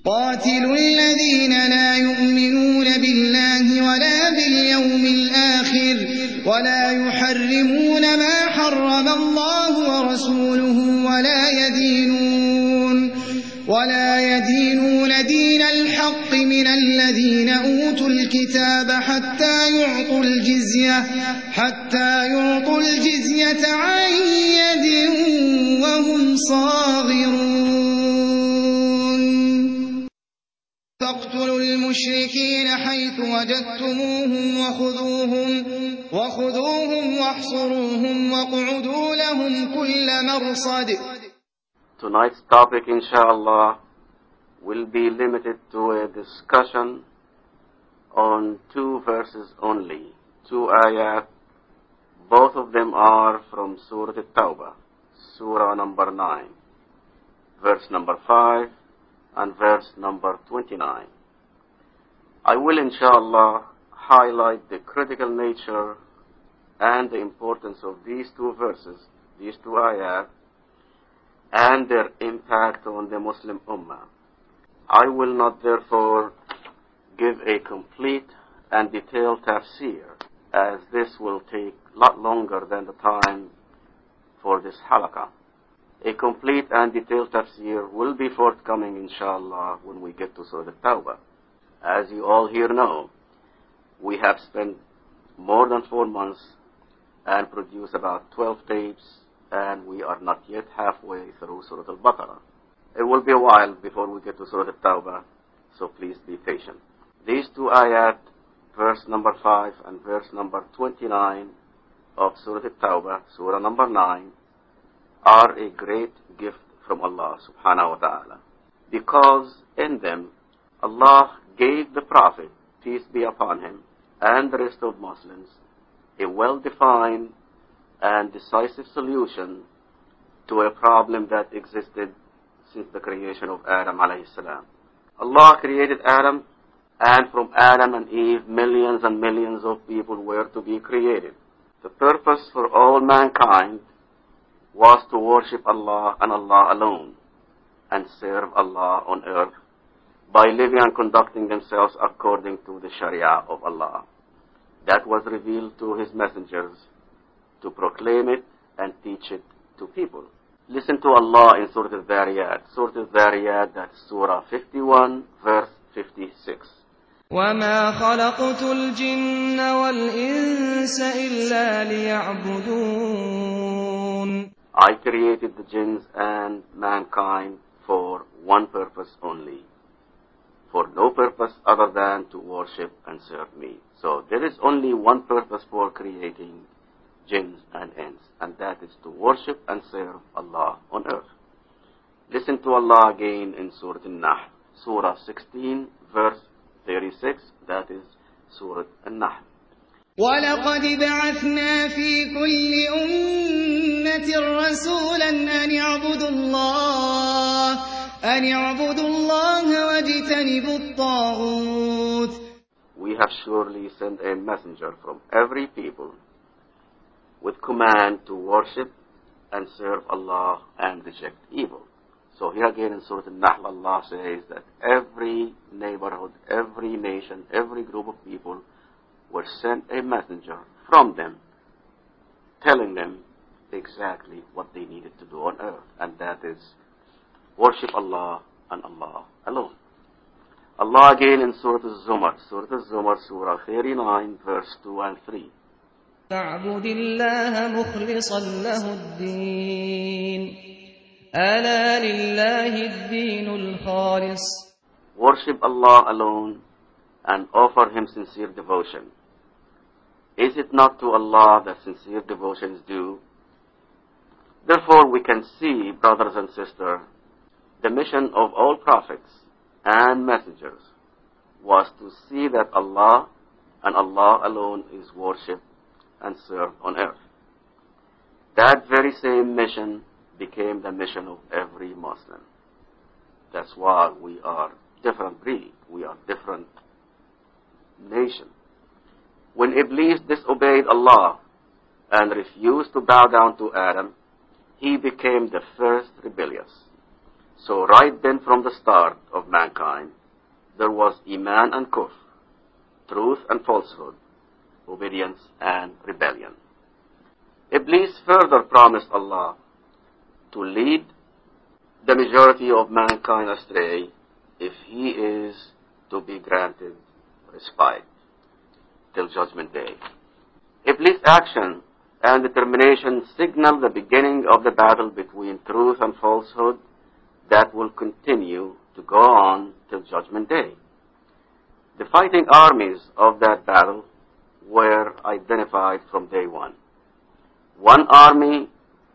قاتلوا الذين لا يؤمنون بالله ولا باليوم الآخر ولا يحرمون ما حرم الله ورسوله ولا يدينون دين الحق من الذين أوتوا الكتاب حتى يعطوا الجزية عن يد وهم صاغرون فاقتلوا المشركين حيث وجدتموهم وخذوهم واحصروهم واقعدوا لهم كل مرصد. Tonight's topic, inshallah, will be limited to a discussion on 2 verses only, 2 ayat. Both of them are from Surah At-Tawbah, Surah number 9, verse number 5 and verse number 29. I will, inshallah, highlight the critical nature and the importance of these 2 verses, these 2 ayat, and their impact on the Muslim Ummah. I will not therefore give a complete and detailed tafsir, as this will take a lot longer than the time for this halaqah. A complete and detailed tafsir will be forthcoming, inshallah, when we get to Surah At-Tawbah. As you all here know, we have spent more than 4 months and produced about 12 tapes, and we are not yet halfway through Surah Al-Baqarah. It will be a while before we get to Surah At-Tawbah, so please be patient. These 2 ayat, verse number 5 and verse number 29 of Surah At-Tawbah, Surah number 9, are a great gift from Allah subhanahu wa ta'ala, because in them Allah gave the Prophet, peace be upon him, and the rest of Muslims a well-defined and decisive solution to a problem that existed since the creation of Adam alayhi salam. Allah created Adam, and from Adam and Eve, millions and millions of people were to be created. The purpose for all mankind was to worship Allah and Allah alone, and serve Allah on earth by living and conducting themselves according to the Sharia of Allah. That was revealed to His messengers to proclaim it and teach it to people. Listen to Allah in Surah Al-Dhariyat. Surah Al-Dhariyat, that's Surah 51, verse 56. وَمَا خَلَقْتُ الْجِنَّ وَالْإِنسَ إِلَّا لِيَعْبُدُونَ. I created the jinns and mankind for one purpose only, for no purpose other than to worship and serve me. So there is only one purpose for creating jinns and ants, and that is to worship and serve Allah on earth. Listen to Allah again in Surah An-Nahl, Surah 16, verse 36, that is Surah An-Nahl. وَلَقَدْ بَعَثْنَا فِي كُلِّ أُمَّةٍ رَسُولًا أَنِ اعْبُدُوا اللَّهَ وَاجْتَنِبُوا الطَّاغُوتَ. We have surely sent a messenger from every people with command to worship and serve Allah and reject evil. So here again in Surah An-Nahl, Allah says that every neighborhood, every nation, every group of people were sent a messenger from them, telling them exactly what they needed to do on earth, and that is worship Allah and Allah alone. Allah again in Surah Al-Zumar, Surah 39, verse 2 and 3. فَاعْبُدِ اللَّهَ مُخْلِصًا لَهُ الدِّينَ أَلَا لِلَّهِ الدِّينُ الْخَالِصُ. Worship Allah alone and offer Him sincere devotion. Is it not to Allah that sincere devotion is due? Therefore we can see, brothers and sisters, the mission of all prophets and messengers was to see that Allah and Allah alone is worshipped and served on earth. That very same mission became the mission of every Muslim. That's why we are different breed, we are different nation. When Iblis disobeyed Allah and refused to bow down to Adam, he became the first rebellious. So right then from the start of mankind, there was Iman and Kufr, truth and falsehood, obedience and rebellion. Iblis further promised Allah to lead the majority of mankind astray if he is to be granted respite till Judgment Day. Iblis' action and determination signal the beginning of the battle between truth and falsehood that will continue to go on till Judgment Day. The fighting armies of that battle were identified from day one. One army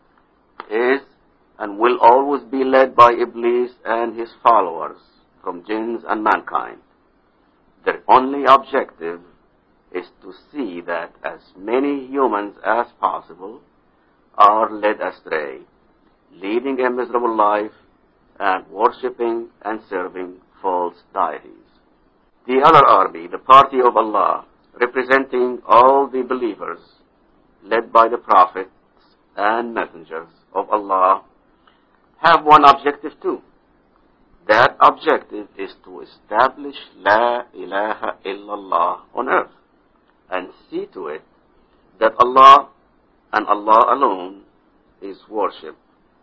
is and will always be led by Iblis and his followers from jinns and mankind. Their only objective is to see that as many humans as possible are led astray, leading a miserable life and worshipping and serving false deities. The other army, the party of Allah, representing all the believers, led by the prophets and messengers of Allah, have one objective too. That objective is to establish La ilaha illallah on earth and see to it that Allah and Allah alone is worshipped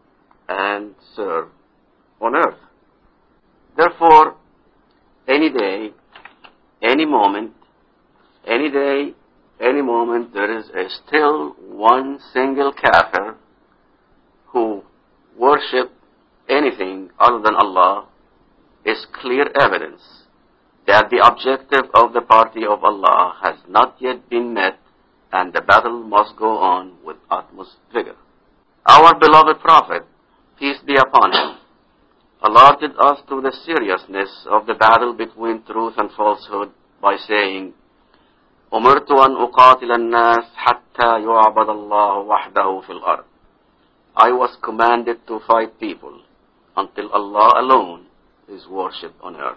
and served on earth. Therefore, any day, any moment, any day, any moment, there is still one single kafir who worship anything other than Allah is clear evidence that the objective of the party of Allah has not yet been met and the battle must go on with utmost vigor. Our beloved Prophet, peace be upon him, alerted us to the seriousness of the battle between truth and falsehood by saying, أمرت أن أقاتل الناس حتى يعبد الله وحده في الأرض. I was commanded to fight people until Allah alone is worshipped on earth.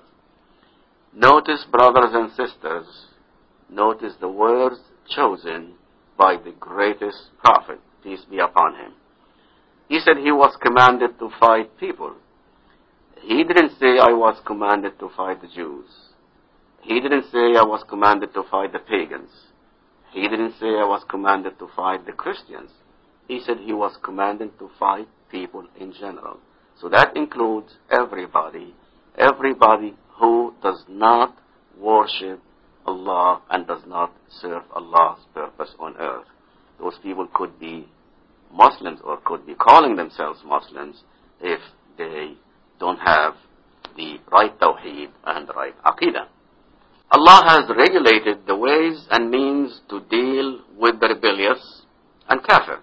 Notice, brothers and sisters, notice the words chosen by the greatest prophet, peace be upon him. He said he was commanded to fight people. He didn't say I was commanded to fight the Jews. He didn't say I was commanded to fight the pagans. He didn't say I was commanded to fight the Christians. He said he was commanded to fight people in general. So that includes everybody who does not worship Allah and does not serve Allah's purpose on earth. Those people could be Muslims or could be calling themselves Muslims if they don't have the right tawheed and the right aqidah. Allah has regulated the ways and means to deal with the rebellious and kafir.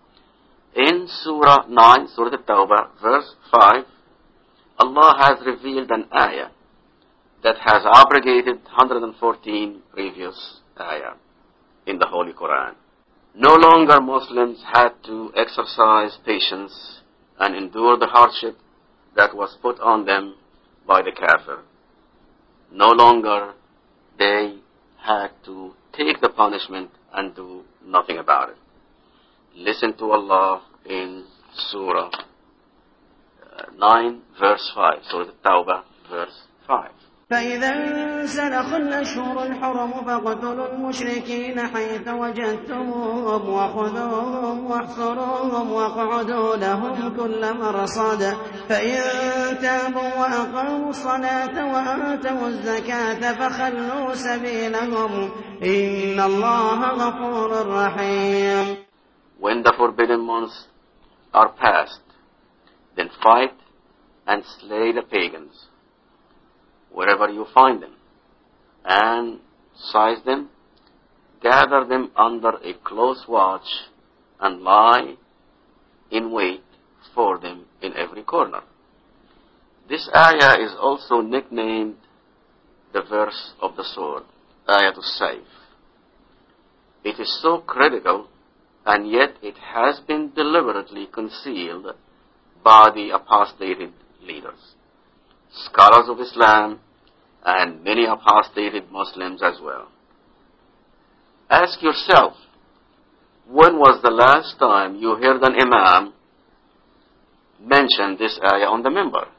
In Surah 9, Surah At-Tawbah, verse 5, Allah has revealed an ayah that has abrogated 114 previous ayah in the Holy Quran. No longer Muslims had to exercise patience and endure the hardship that was put on them by the kafir. No longer they had to take the punishment and do nothing about it. Listen to Allah in Surah 9, verse 5. Surah At-Tawbah, verse 5. فإذا انسلخ الأشهر الحرم فاقتلوا المشركين حيث وجدتموهم وخذوهم واحصروهم واقعدوا لهم كل مرصد فإن تابوا وأقاموا الصلاة وآتوا الزكاة فخلوا سبيلهم إن الله غفور رحيم. When the forbidden months are past, then fight and slay the pagans wherever you find them, and seize them, gather them under a close watch, and lie in wait for them in every corner. This ayah is also nicknamed the verse of the sword, Ayatul Sayf. It is so critical, and yet it has been deliberately concealed by the apostated leaders, scholars of Islam, and many apostated Muslims as well. Ask yourself, when was the last time you heard an imam mention this ayah on the minbar?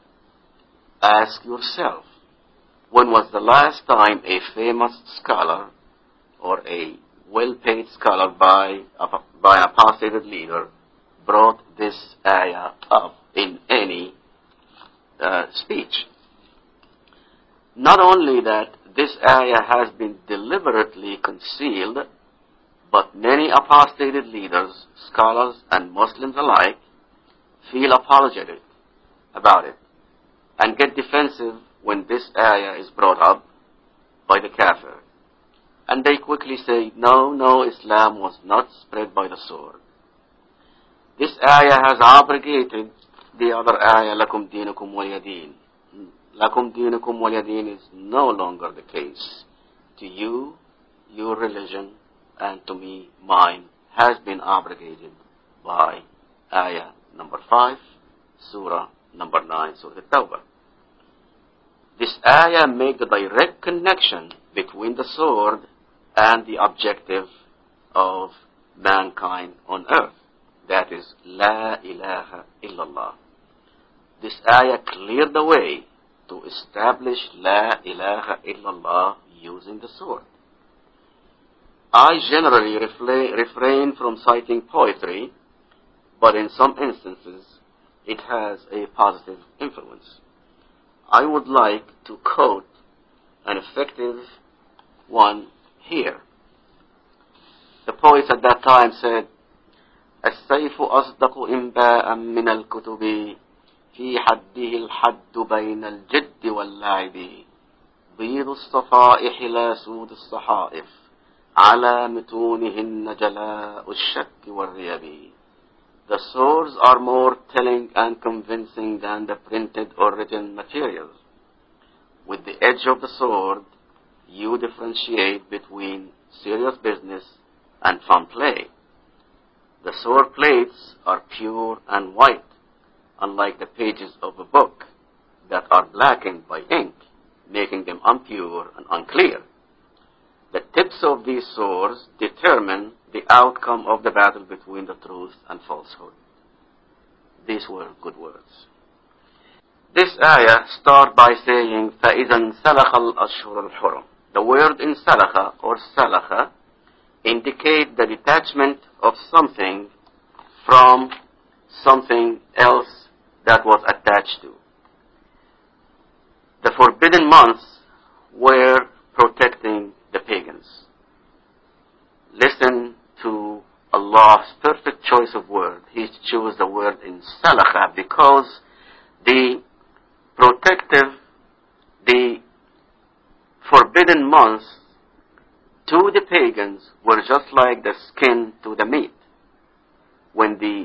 ask yourself, when was the last time a famous scholar or a well-paid scholar by an apostated leader brought this ayah up in any speech? Not only that this ayah has been deliberately concealed, but many apostated leaders, scholars, and Muslims alike feel apologetic about it and get defensive when this ayah is brought up by the kafir. And they quickly say, no, Islam was not spread by the sword. This ayah has abrogated the other ayah, Lakum Dinukum Waliyadin. Lakum Dinukum Waliyadin is no longer the case. To you, your religion, and to me, mine, has been abrogated by ayah number 5, surah number 9, surah At-Tawbah. This ayah made the direct connection between the sword and the objective of mankind on earth. That is, La ilaha illallah. This ayah cleared the way to establish La ilaha illallah using the sword. I generally refrain from citing poetry, but in some instances it has a positive influence. I would like to quote an effective one here. The poets at that time said, السيف أصدق إنباء من الكتب في حده الحد بين الجد واللعب بيض الصفائح لا سود الصحائف على متونهن جلاء الشك والريب. The swords are more telling and convincing than the printed or written materials. With the edge of the sword, you differentiate between serious business and fun play. The sword plates are pure and white, unlike the pages of a book that are blackened by ink, making them impure and unclear. The tips of these swords determine the outcome of the battle between the truth and falsehood. These were good words. This ayah starts by saying, فَإِذَا انْسَلَخَ الْأَشْهُرُ الْحُرُمُ. The word in salakha or salakha indicate the detachment of something from something else that was attached to. The forbidden months were protecting the pagans. Listen to Allah's perfect choice of word. He chose the word in salakha because the forbidden months to the pagans were just like the skin to the meat. When the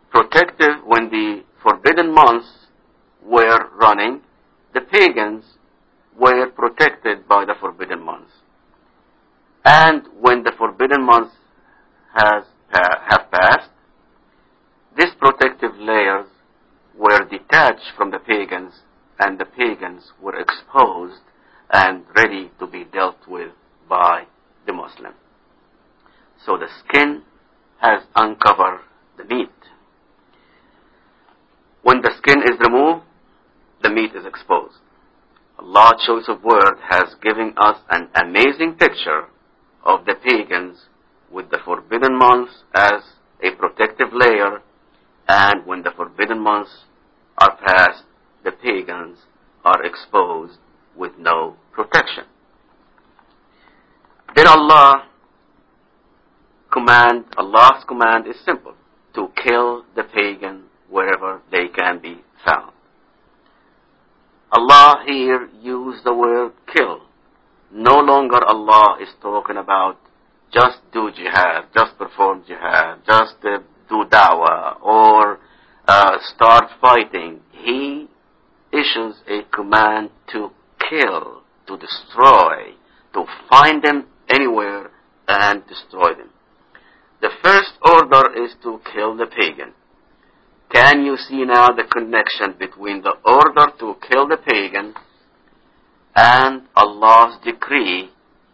forbidden months were running, the pagans were protected by the forbidden months. And when the forbidden months have passed, these protective layers were detached from the pagans, and the pagans were exposed and ready to be dealt with by the Muslim. So the skin has uncovered the meat. When the skin is removed, the meat is exposed. Allah's choice of word has given us an amazing picture of the pagans with the forbidden months as a protective layer, and when the forbidden months are past, the pagans are exposed with no protection. Then Allah's command is simple, to kill the pagan wherever they can be found. Allah here used the word kill. No longer Allah is talking about just do jihad, just perform jihad, just do da'wah, or start fighting. He issues a command to kill, to destroy, to find them anywhere and destroy them. The first order is to kill the pagan. Can you see now the connection between the order to kill the pagan and Allah's decree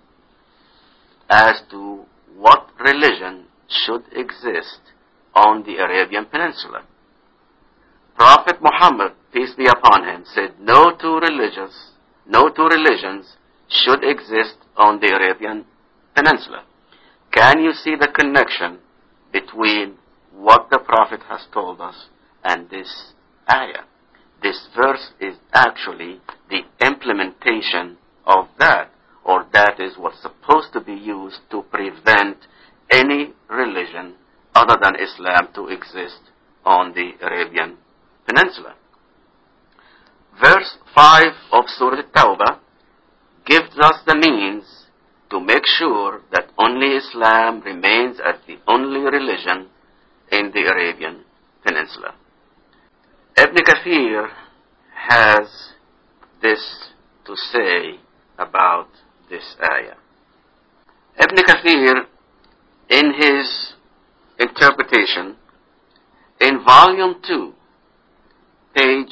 as to what religion should exist on the Arabian Peninsula? Prophet Muhammad, peace be upon him, said no two religions should exist on the Arabian Peninsula. Can you see the connection between what the Prophet has told us and this ayah? This verse is actually the implementation of that, or that is what's supposed to be used to prevent any religion other than Islam to exist on the Arabian Peninsula. Verse 5 of Surah At-Tawbah gives us the means to make sure that only Islam remains as the only religion in the Arabian Peninsula. Ibn Kathir has this to say about this ayah. Ibn Kathir, in his interpretation, in volume 2, page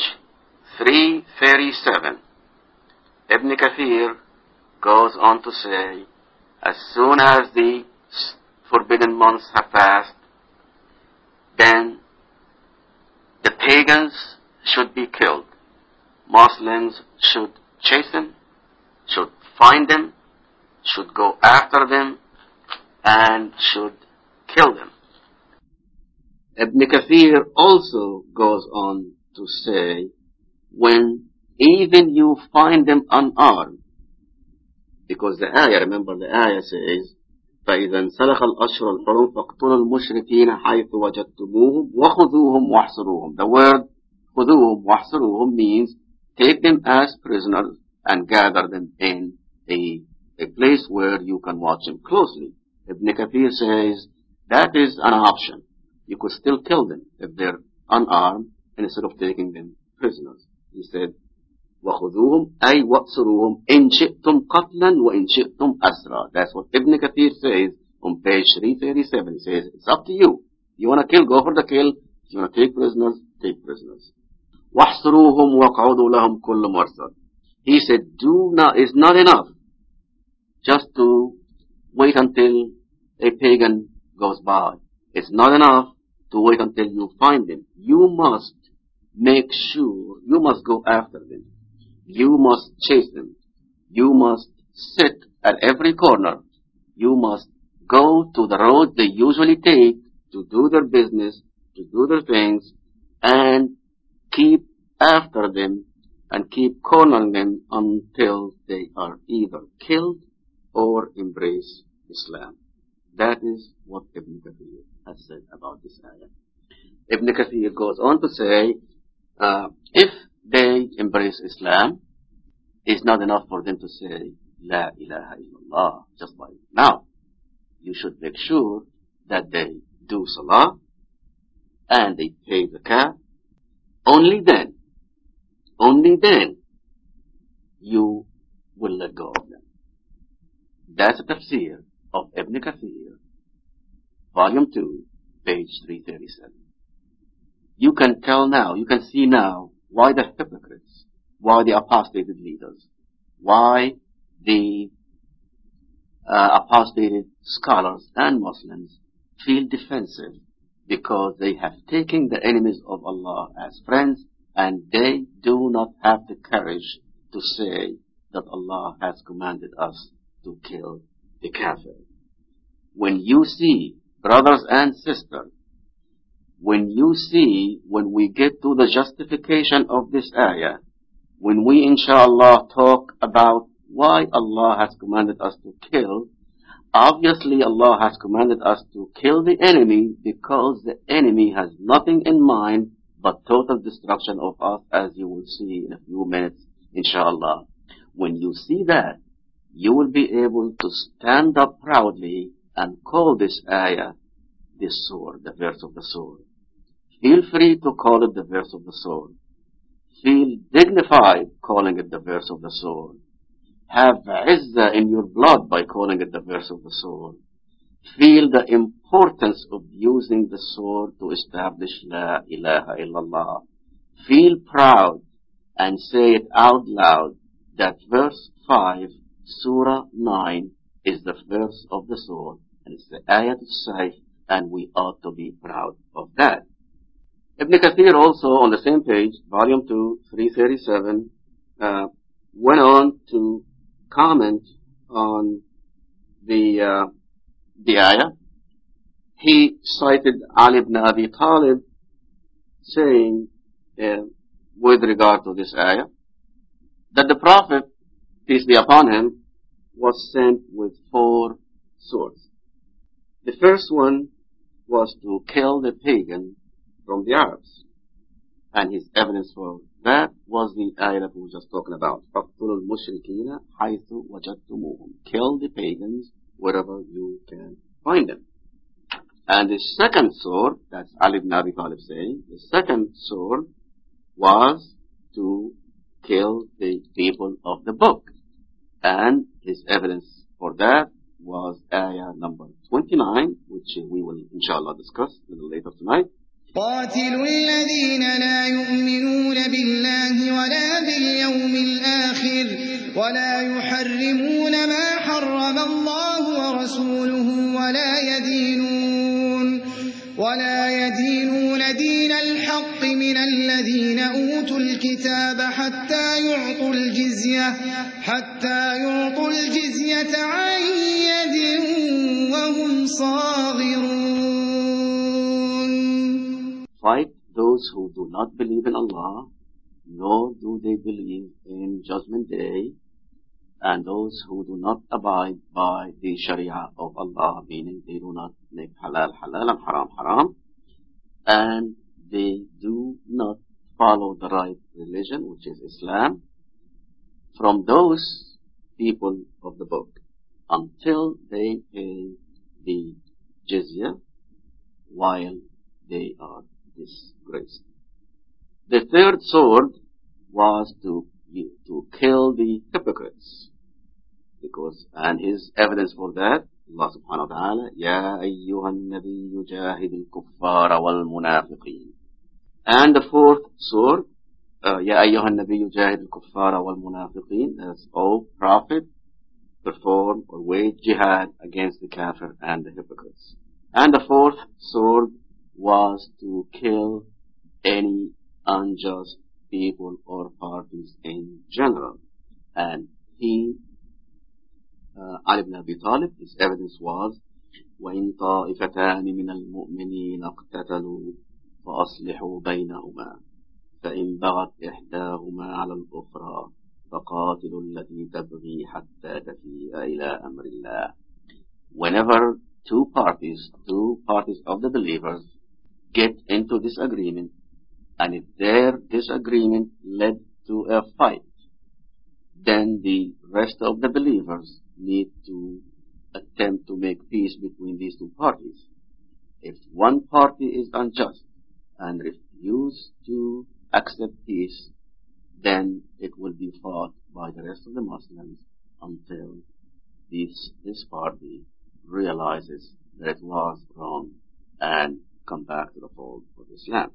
337, Ibn Kathir goes on to say, as soon as the forbidden months have passed, then the pagans should be killed. Muslims should chase them, should find them, should go after them, and should kill them. Ibn Kathir also goes on to say, when even you find them unarmed, because the ayah, remember the ayah says, فَإِذَا انْسَلَخَ الْأَشْهُرُ الْحُرُمُ فَاقْتُلُوا الْمُشْرِكِينَ حَيْثُ وَجَدتُّمُوهُمْ وَخُذُوهُمْ وَاحْصُرُوهُم. The word خُذُوهُمْ وَاحْصُرُوهُم means take them as prisoners and gather them in a place where you can watch them closely. Ibn Kathir says that is an option. You could still kill them if they're unarmed instead of taking them prisoners. He said, وَخُذُوهُمْ أي وَأْسُرُوهُمْ إِنْ شِئْتُمْ قَتْلًا وَإِنْ شِئْتُمْ أَسْرًا. That's what Ibn Kathir says on page 337. He says, it's up to you. You want to kill, go for the kill. If you want to take prisoners, take prisoners. وَاحْصُرُوهُمْ وَقْعُدُوا لَهُمْ كُلُّ مَرْصَدٍ. He said, it's not enough just to wait until a pagan goes by. It's not enough to wait until you find them. You must make sure, you must go after them. You must chase them. You must sit at every corner. You must go to the road they usually take to do their business, to do their things, and keep after them and keep cornering them until they are either killed or embrace Islam. That is what Ibn Kathir has said about this ayah. Ibn Kathir goes on to say, if they embrace Islam, it's not enough for them to say, La ilaha illallah, just by now. You should make sure that they do salah and they pay zakah. Only then, you will let go of them. That's the tafsir of Ibn Kathir, volume 2, page 337. You can tell now, you can see now why the hypocrites, why the apostated leaders, why the apostated scholars and Muslims feel defensive, because they have taken the enemies of Allah as friends and they do not have the courage to say that Allah has commanded us to kill the kafir. When you see, brothers and sisters, when we get to the justification of this ayah, when we inshallah talk about why Allah has commanded us to kill, obviously Allah has commanded us to kill the enemy because the enemy has nothing in mind but total destruction of us, as you will see in a few minutes inshallah. When you see that, you will be able to stand up proudly and call this ayah the sword, the verse of the sword. Feel free to call it the verse of the sword. Feel dignified calling it the verse of the sword. Have izzah in your blood by calling it the verse of the sword. Feel the importance of using the sword to establish La ilaha illallah. Feel proud and say it out loud that verse 5, Surah 9 is the verse of the sword and it's the ayat al-sayf, and we ought to be proud of that. Ibn Kathir also on the same page, volume 2, 337, went on to comment on the ayah. He cited Ali ibn Abi Talib saying, with regard to this ayah, that the Prophet, peace be upon him, was sent with 4 swords. The first one was to kill the pagan from the Arabs. And his evidence for that was the ayah that we were just talking about. فَاقْتُلُوا الْمُشْرِكِينَ حَيْثُ وَجَدْتُمُوهُم. Kill the pagans wherever you can find them. And the second sword, that's Ali ibn Abi Talib saying, the second sword was to kill the people of the book. And his evidence for that was ayah number 29, which we will inshallah discuss a little later tonight. قاتلوا الذين لا يؤمنون بالله ولا باليوم الآخر ولا يحرمون ما حرم الله ورسوله ولا يدينون دين الحق من الذين أوتوا الكتاب حتى يعطوا الجزية عن يد وهم صاغرون. Fight those who do not believe in Allah, nor do they believe in Judgment Day, and those who do not abide by the Sharia of Allah, meaning they do not make halal halal and haram haram, and they do not follow the right religion, which is Islam, from those people of the book, until they pay the jizya while they are disgraced. The third sword was to kill the hypocrites. And his evidence for that, Allah subhanahu wa ta'ala, Ya ayyuhan nabiyyu jahidil kuffara wal munafiqeen. And the fourth sword, Ya ayyuhan nabiyyu jahidil kuffara wal munafiqeen, as O Prophet, perform or wage jihad against the kafir and the hypocrites. And the fourth sword was to kill any unjust people or parties in general. And Ali ibn Abi Talib, his evidence was, وَإِن طَائِفَتَانِ مِنَ الْمُؤْمِنِينَ اقْتَتَلُوا فَأَصْلِحُوا بَيْنَهُمَا فَإِن بَغَتْ إِحْدَاهُمَا عَلَى الْأُخْرَى فَقَاتِلُوا الَّتِي تَبْغِي حَتَّى تَفِيءَ إِلَى أَمْرِ اللَّهِ. Whenever two parties of the believers get into disagreement, and if their disagreement led to a fight, then the rest of the believers need to attempt to make peace between these two parties. If one party is unjust and refuse to accept peace, then it will be fought by the rest of the Muslims until this party realizes that it was wrong and come back to the fold of Islam.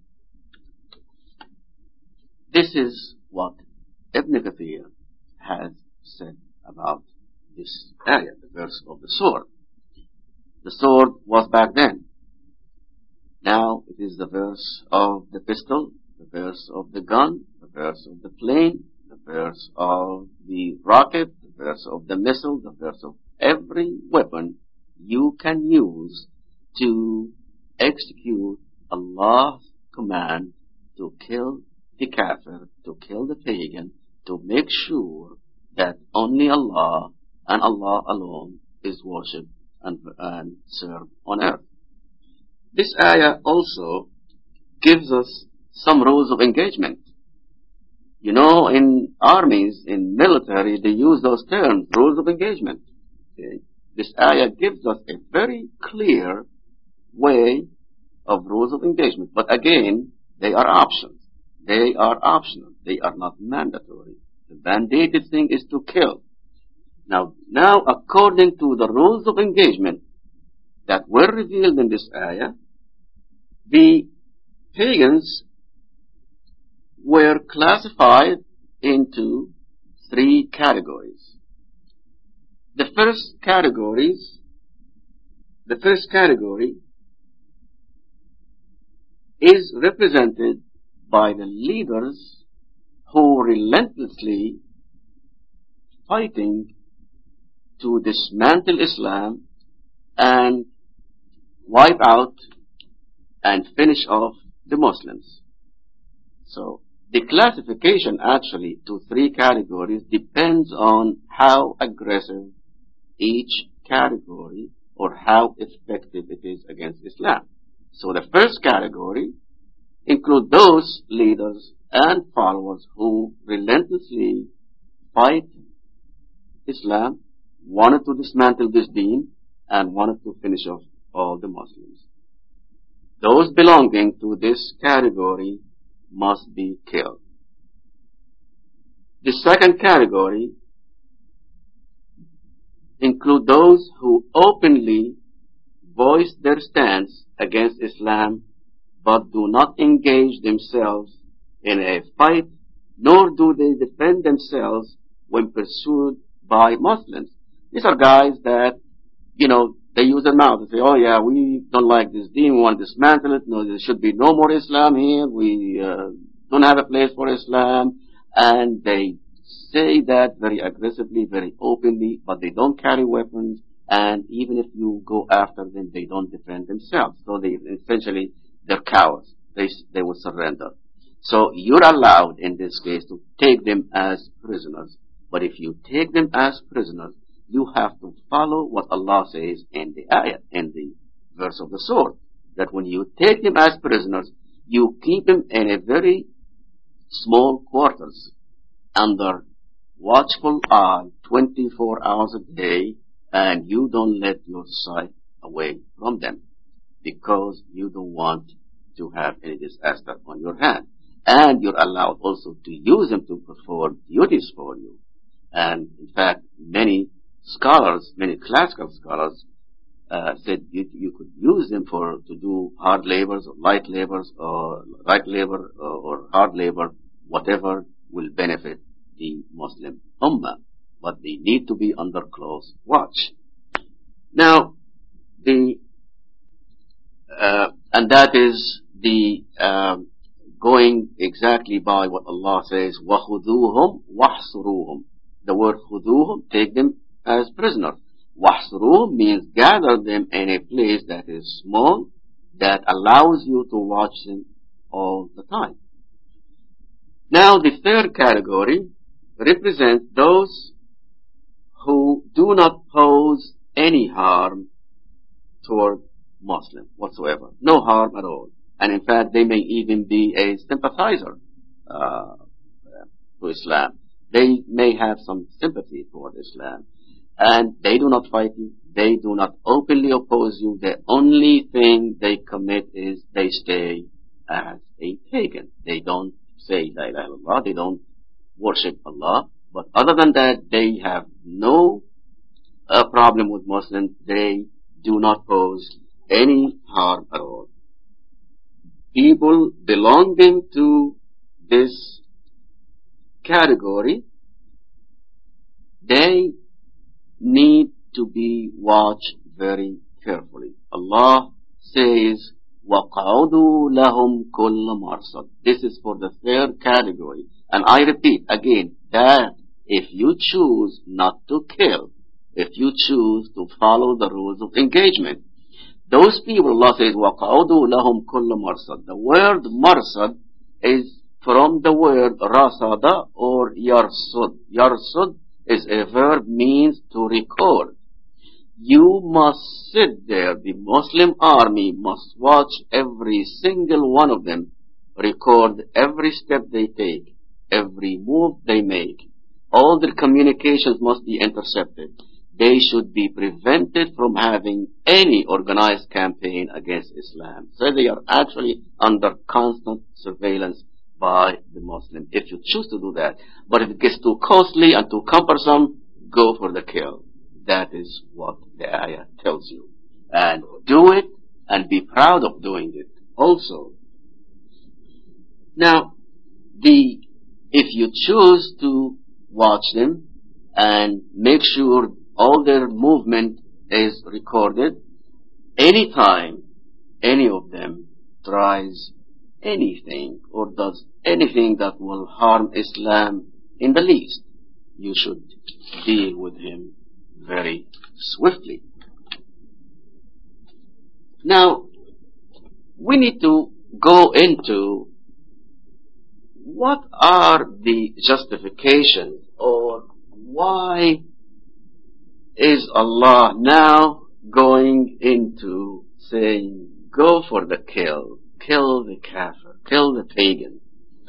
This is what Ibn Kathir has said about this ayah, the verse of the sword. The sword was back then. Now it is the verse of the pistol, the verse of the gun, the verse of the plane, the verse of the rocket, the verse of the missile, the verse of every weapon you can use to execute Allah's command to kill the kafir, to kill the pagan, to make sure that only Allah and Allah alone is worshipped and served on earth. This ayah also gives us some rules of engagement. You know, in armies, in military, they use those terms, rules of engagement. Okay? This ayah gives us a very clear way of rules of engagement. But again, they are options. They are optional. They are not mandatory. The mandated thing is to kill. Now, according to the rules of engagement that were revealed in this ayah, the pagans were classified into 3 categories. The first category is represented by the leaders who relentlessly fighting to dismantle Islam and wipe out and finish off the Muslims. So the classification actually to three categories depends on how aggressive each category or how effective it is against Islam. So the first category include those leaders and followers who relentlessly fight Islam, wanted to dismantle this deen, and wanted to finish off all the Muslims. Those belonging to this category must be killed. The second category include those who openly voice their stance against Islam but do not engage themselves in a fight, nor do they defend themselves when pursued by Muslims. These are guys that, they use their mouth and say, oh yeah, we don't like this deen, we want to dismantle it, no, there should be no more Islam here, we don't have a place for Islam, and they say that very aggressively, very openly, but they don't carry weapons, and even if you go after them, they don't defend themselves. So they're cowards. They will surrender. So you're allowed in this case to take them as prisoners. But if you take them as prisoners, you have to follow what Allah says in the ayah, in the verse of the sword, that when you take them as prisoners, you keep them in a very small quarters, under watchful eye, 24 hours a day, and you don't let your sight away from them, because you don't want to have any disaster on your hand. And you're allowed also to use them to perform duties for you. And in fact, many classical scholars said you could use them to do hard labors or light labors or hard labor, whatever will benefit the Muslim Ummah. But they need to be under close watch. Now, and that is the going exactly by what Allah says, وَخُذُوهُمْ وَاحْصُرُوهُمْ. The word خُذُوهُمْ, take them as prisoners. وَاحْصُرُوهُمْ means gather them in a place that is small, that allows you to watch them all the time. Now the third category represents those who do not pose any harm toward Muslim whatsoever. No harm at all. And in fact, they may even be a sympathizer to Islam. They may have some sympathy toward Islam. And they do not fight you. They do not openly oppose you. The only thing they commit is they stay as a pagan. They don't say La ilaha illallah. They don't worship Allah. But other than that, they have no problem with Muslims. They do not pose any harm at all. People belonging to this category, they need to be watched very carefully. Allah says, وَقَعُدُوا لَهُمْ كُلَّ مَرْصَدٍ. This is for the third category. And I repeat again, that if you choose not to kill, if you choose to follow the rules of engagement, those people, Allah says, وَقَعُدُوا لَهُمْ كُلَّ مَرْصَدٍ. The word marsad is from the word rasada or yarsud. Yarsud is a verb, means to record. You must sit there. The Muslim army must watch every single one of them, record every step they take, every move they make. All their communications must be intercepted. They should be prevented from having any organized campaign against Islam. So they are actually under constant surveillance by the Muslim, if you choose to do that. But if it gets too costly and too cumbersome, go for the kill. That is what the ayah tells you. And do it and be proud of doing it also. Now, if you choose to watch them and make sure all their movement is recorded, anytime any of them tries anything or does anything that will harm Islam in the least, you should deal with him very swiftly. Now, we need to go into what are the justifications, or why is Allah now going into saying, go for the kill the kafir, kill the pagan.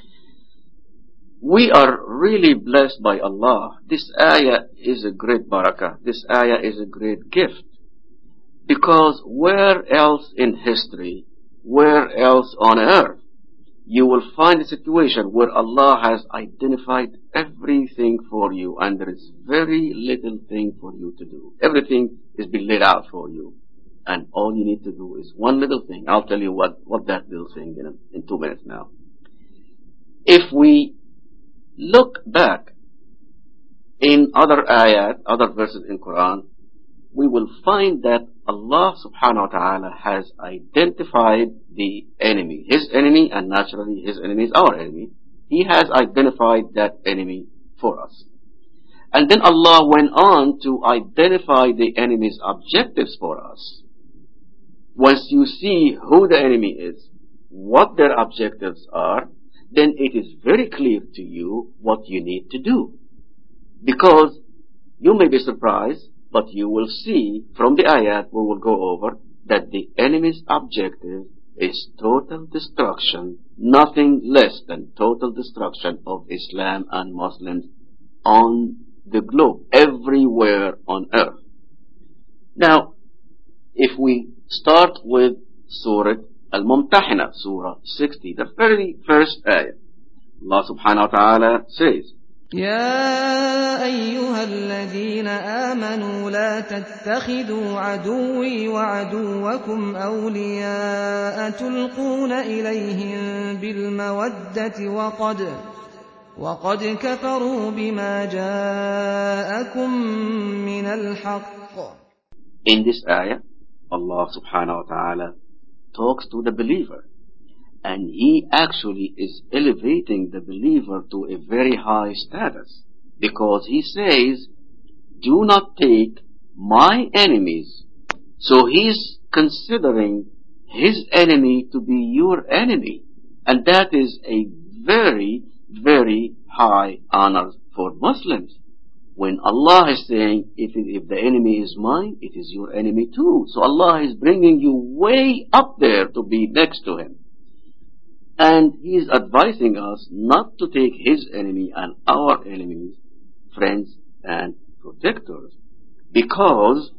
We are really blessed by Allah. This ayah is a great barakah. This ayah is a great gift. Because where else in history, where else on earth, you will find a situation where Allah has identified everything for you and there is very little thing for you to do. Everything is being laid out for you. And all you need to do is one little thing. I'll tell you what that little thing in 2 minutes now. If we look back in other ayat, other verses in Quran, we will find that Allah subhanahu wa ta'ala has identified the enemy, his enemy, and naturally his enemy is our enemy. He has identified that enemy for us. And then Allah went on to identify the enemy's objectives for us. Once you see who the enemy is, what their objectives are, then it is very clear to you what you need to do. Because you may be surprised, but you will see from the ayat we will go over that the enemy's objective is total destruction, nothing less than total destruction of Islam and Muslims on the globe, everywhere on earth. Now, if we start with Surah Al-Mumtahina, Surah 60, the very first ayah, Allah subhanahu wa ta'ala says, يا أيها الذين آمنوا لا تتخذوا عدوي وعدوكم أولياء تلقون إليهم بالمودة وقد كفروا بما جاءكم من الحق. In this ayah, Allah subhanahu wa ta'ala talks to the believer. And he actually is elevating the believer to a very high status. Because he says, do not take my enemies. So he's considering his enemy to be your enemy. And that is a very, very high honor for Muslims. When Allah is saying, if the enemy is mine, it is your enemy too. So Allah is bringing you way up there to be next to him. And he is advising us not to take his enemy and our enemies, friends and protectors, because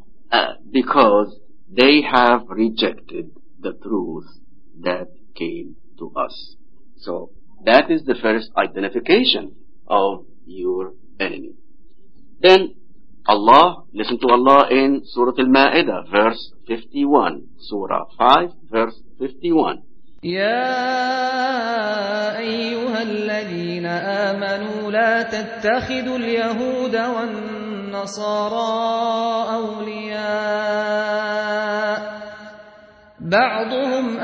they have rejected the truth that came to us. So that is the first identification of your enemy. Then Allah, listen to Allah in Surah Al-Ma'idah, verse 51. Surah 5, verse 51. يا أيها الذين آمنوا لا تتخذوا اليهود والنصارى أولياء بعضهم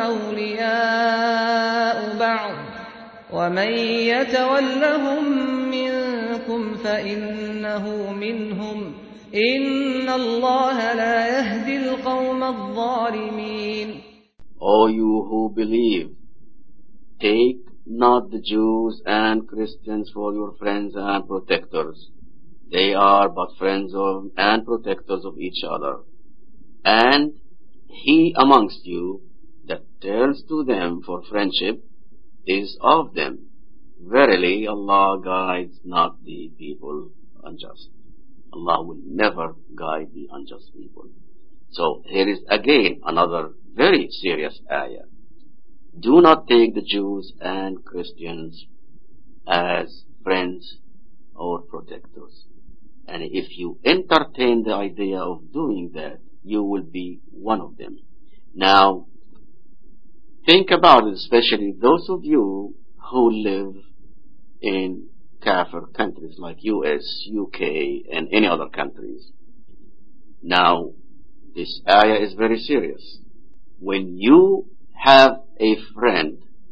أولياء بعض ومن يتولهم منكم فإنه منهم إن الله لا يهدي القوم الظالمين. O you who believe, take not the Jews and Christians for your friends and protectors. They are but friends and protectors of each other. And he amongst you that turns to them for friendship is of them. Verily, Allah guides not the people unjust. Allah will never guide the unjust people. So here is again another very serious ayah. Do not take the Jews and Christians as friends or protectors. And if you entertain the idea of doing that, you will be one of them. Now, think about it, especially those of you who live in kafir countries like US, UK, and any other countries. Now, this ayah is very serious. When you have a friend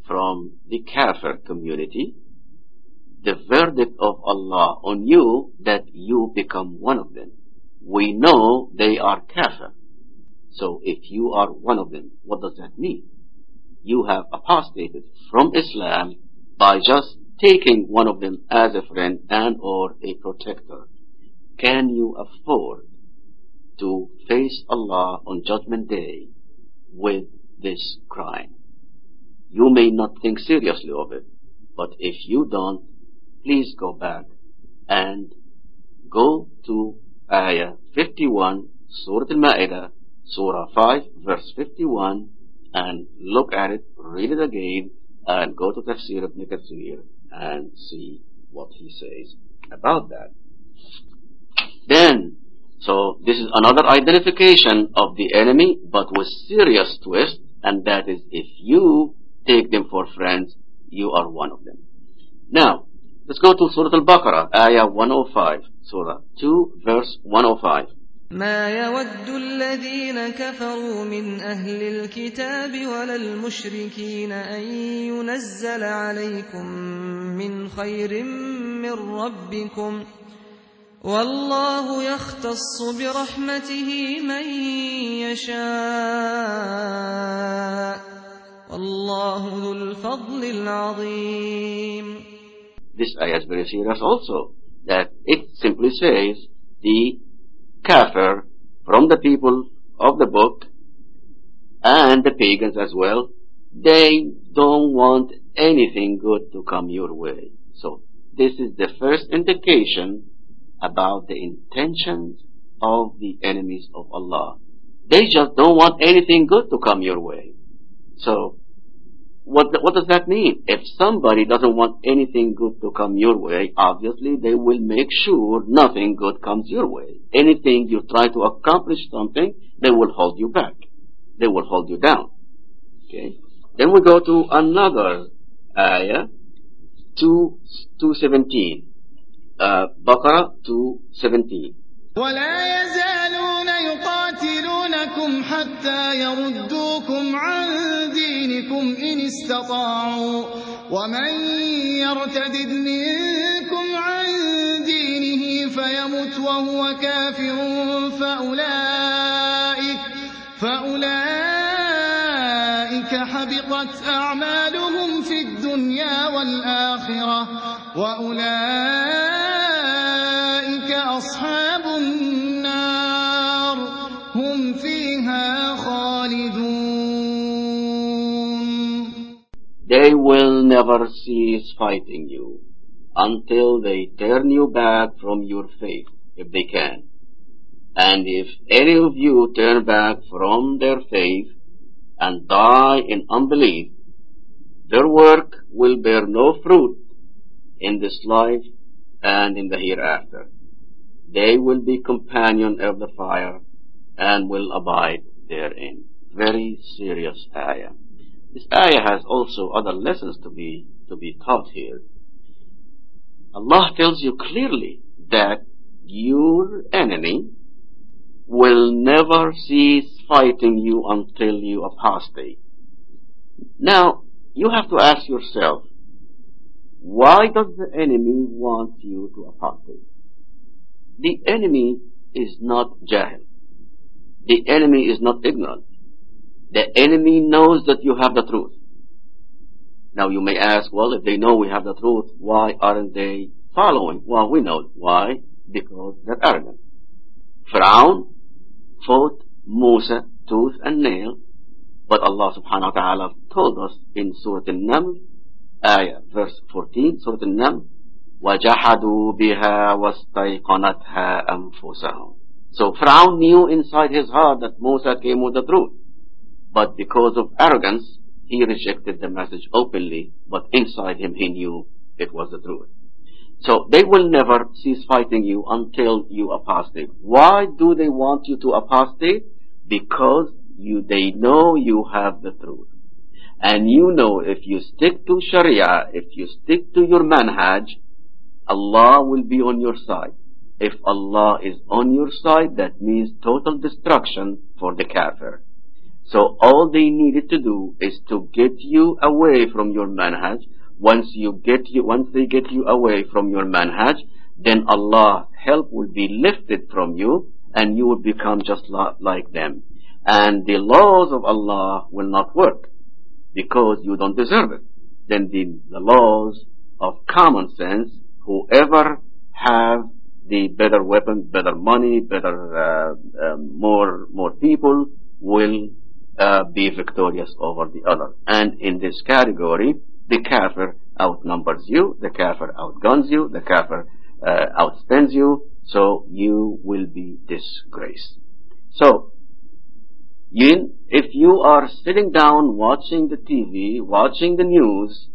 from the kafir community, the verdict of Allah on you that you become one of them. We know they are kafir. So if you are one of them, what does that mean? You have apostated from Islam by just taking one of them as a friend and or a protector. Can you afford to face Allah on Judgment Day with this crime? You may not think seriously of it, but if you don't, please go back and go to Ayah 51, Surah Al-Ma'idah, Surah 5, verse 51, and look at it, read it again, and go to Tafsir Ibn Kathir and see what he says about that. Then, so this is another identification of the enemy, but with serious twist, and that is if you take them for friends, you are one of them. Now, let's go to Surah Al-Baqarah, Ayah 105, Surah 2, verse 105. ما يود الذين كفروا من أهل الكتاب ولا المشركين أن ينزل عليكم من خير من ربكم والله يختص برحمته من يشاء والله ذو الفضل العظيم. This ayah is very serious also, that it simply says the kafir from the people of the book and the pagans as well, they don't want anything good to come your way. So this is the first indication about the intentions of the enemies of Allah. They just don't want anything good to come your way. So what does that mean? If somebody doesn't want anything good to come your way, obviously they will make sure nothing good comes your way. Anything you try to accomplish something, they will hold you back. They will hold you down. Okay. Then we go to another ayah, 2:17. Baqarah 2:17. ولا يزالون يقاتلونكم حتى يردوكم عن دينكم إن استطاعوا ومن يرتد منكم عن دينه فيمت وهو كافر فأولئك حبطت أعمالهم في الدنيا والآخرة وأولئك أصحاب النار هم فيها خالدون. They will never cease fighting you until they turn you back from your faith, if they can. And if any of you turn back from their faith and die in unbelief, their work will bear no fruit in this life and in the hereafter. They will be companion of the fire and will abide therein. Very serious ayah. This ayah has also other lessons to be taught here. Allah tells you clearly that your enemy will never cease fighting you until you apostate. Now, you have to ask yourself, why does the enemy want you to apostate? The enemy is not jahil. The enemy is not ignorant. The enemy knows that you have the truth. Now you may ask, well, if they know we have the truth, why aren't they following? Well, we know why. Because they're arrogant. Fir'aun fought Musa tooth and nail, but Allah subhanahu wa ta'ala told us in Surah Al-Naml, ayah, verse 14, Surah Al-Naml, وَجَحَدُوا بِهَا وَاسْتَيْقَنَتْهَا أَنفُسَهُمْ. So Fir'aun knew inside his heart that Musa came with the truth. But because of arrogance, he rejected the message openly, but inside him he knew it was the truth. So they will never cease fighting you until you apostate. Why do they want you to apostate? Because they know you have the truth. And you know if you stick to Sharia, if you stick to your manhaj, Allah will be on your side. If Allah is on your side, that means total destruction for the kafir. So all they needed to do is to get you away from your manhaj. Once they get you away from your manhaj, then Allah's help will be lifted from you and you will become just like them. And the laws of Allah will not work because you don't deserve it. Then the laws of common sense, whoever have the better weapon, better money, more people will be victorious over the other. And in this category, the kafir outnumbers you, the kafir outguns you, the kafir outspends you, so you will be disgraced. So, if you are sitting down watching the TV, watching the news,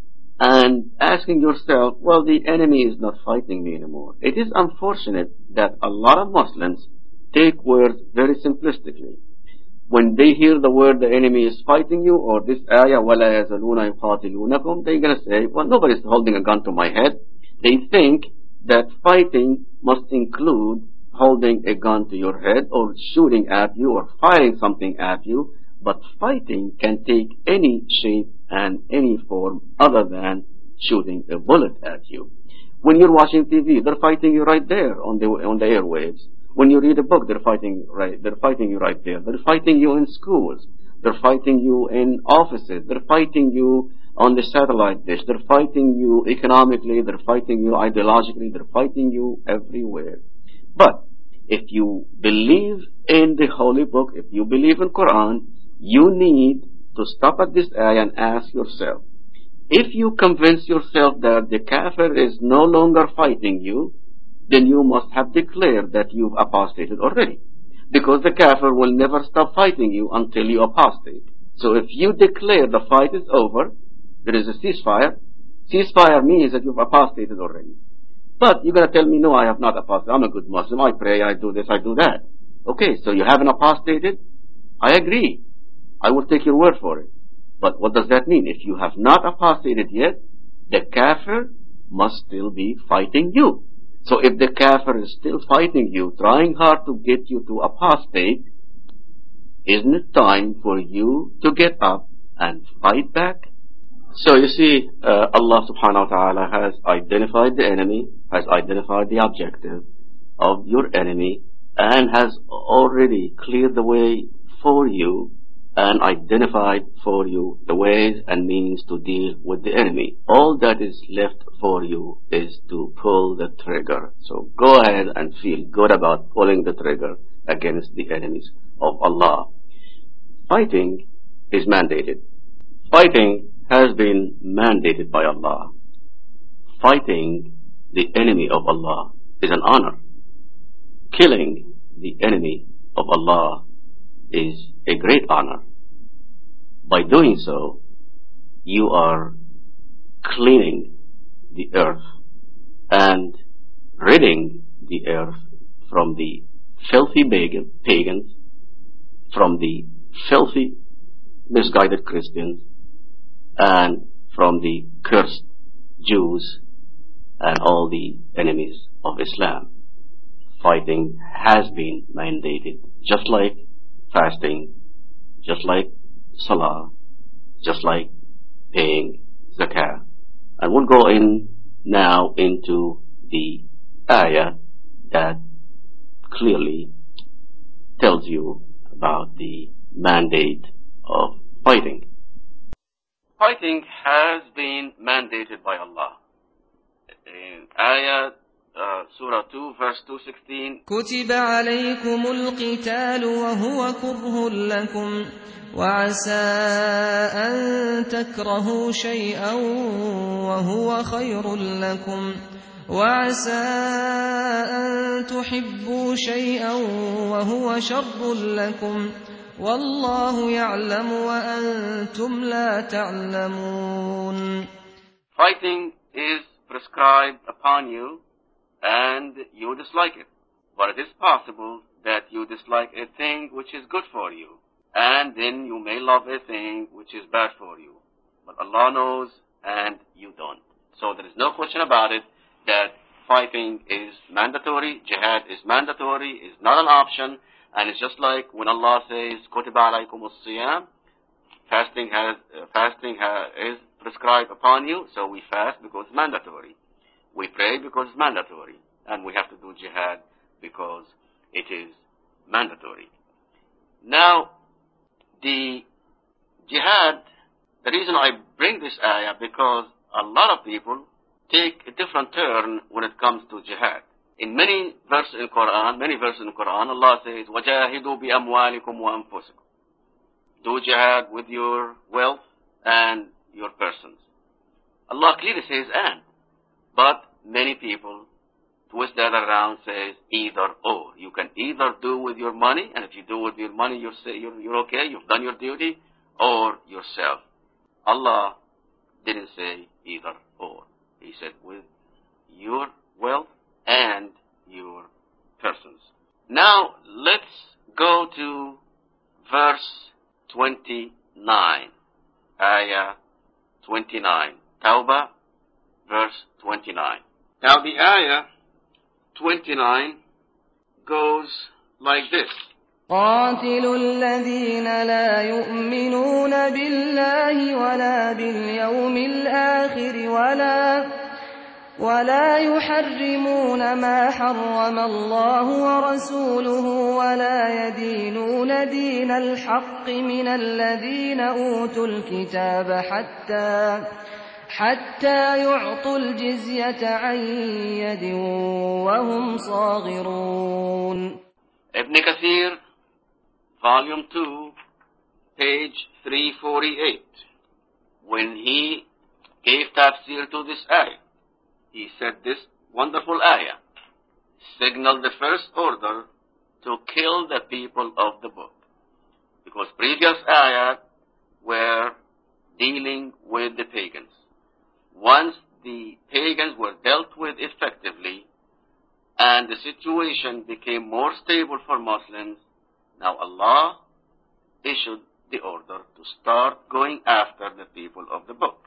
and asking yourself, well, the enemy is not fighting me anymore. It is unfortunate that a lot of Muslims take words very simplistically. When they hear the word the enemy is fighting you, or this ayah, وَلَا يَزَلُونَ يُقَاتِلُونَكُمْ, they're going to say, well, nobody's holding a gun to my head. They think that fighting must include holding a gun to your head, or shooting at you, or firing something at you. But fighting can take any shape and any form other than shooting a bullet at you. When you're watching TV, they're fighting you right there on the airwaves. When you read a book, they're fighting you right there. They're fighting you in schools. They're fighting you in offices. They're fighting you on the satellite dish. They're fighting you economically. They're fighting you ideologically. They're fighting you everywhere. But if you believe in the Holy Book, if you believe in Quran, you need to stop at this ayah and ask yourself, if you convince yourself that the kafir is no longer fighting you, then you must have declared that you've apostated already. Because the kafir will never stop fighting you until you apostate. So if you declare the fight is over, there is a ceasefire. Ceasefire means that you've apostated already. But you're going to tell me, no, I have not apostated. I'm a good Muslim. I pray, I do this, I do that. Okay, so you haven't apostated? I agree. I will take your word for it. But what does that mean? If you have not apostated yet, the kafir must still be fighting you. So if the kafir is still fighting you, trying hard to get you to apostate, isn't it time for you to get up and fight back? So you see, Allah subhanahu wa ta'ala has identified the enemy, has identified the objective of your enemy, and has already cleared the way for you and identified for you the ways and means to deal with the enemy. All that is left for you is to pull the trigger. So go ahead and feel good about pulling the trigger against the enemies of Allah. Fighting is mandated. Fighting has been mandated by Allah. Fighting the enemy of Allah is an honor. Killing the enemy of Allah is a great honor. By doing so, you are cleaning the earth and ridding the earth from the filthy pagans, from the filthy misguided Christians, and from the cursed Jews and all the enemies of Islam. Fighting has been mandated, just like fasting, just like salah, just like paying zakah. And we'll go in now into the ayah that clearly tells you about the mandate of fighting. Fighting has been mandated by Allah. In ayah Surah 2 verse 216, كتب عليكم القتال وهو كره لكم وعسى أن تكرهوا شيئا وهو خير لكم وعسى أن تحبوا شيئا وهو شر لكم والله يعلم وأنتم لا تعلمون. Fighting is prescribed upon you and you dislike it. But it is possible that you dislike a thing which is good for you, and then you may love a thing which is bad for you. But Allah knows and you don't. So there is no question about it that fighting is mandatory, jihad is mandatory, is not an option, And it's just like when Allah says, كُتِبَ عَلَيْكُمُ الصِّيَامِ, fasting is prescribed upon you, so we fast because it's mandatory. We pray because it's mandatory. And we have to do jihad because it is mandatory. Now, the jihad, the reason I bring this ayah, because a lot of people take a different turn when it comes to jihad. In many verses in Quran, Allah says, وَجَاهِدُوا بِأَمْوَالِكُمْ وَأَنفُسِكُمْ. Do jihad with your wealth and your persons. Allah clearly says and. But many people twist that around, says either or. You can either do with your money, and if you do with your money, you're okay, you've done your duty, or yourself. Allah didn't say either or. He said with your wealth and your persons. Now, let's go to verse 29. Ayah 29. Tawbah, verse 29. Now, the ayah 29 goes like this. قاتلوا الذين لا يؤمنون بالله ولا باليوم الآخر ولا يحرمون ما حرم الله ورسوله ولا يدينون دين الحق من الذين أوتوا الكتاب حتى يعطوا الجزية عن يد وهم صاغرون. Ibn Kathir, Volume 2, page 348. When he gave tafsir to this ayah, he said this wonderful ayah signaled the first order to kill the people of the book. Because previous ayah were dealing with the pagans. Once the pagans were dealt with effectively and the situation became more stable for Muslims, now Allah issued the order to start going after the people of the book.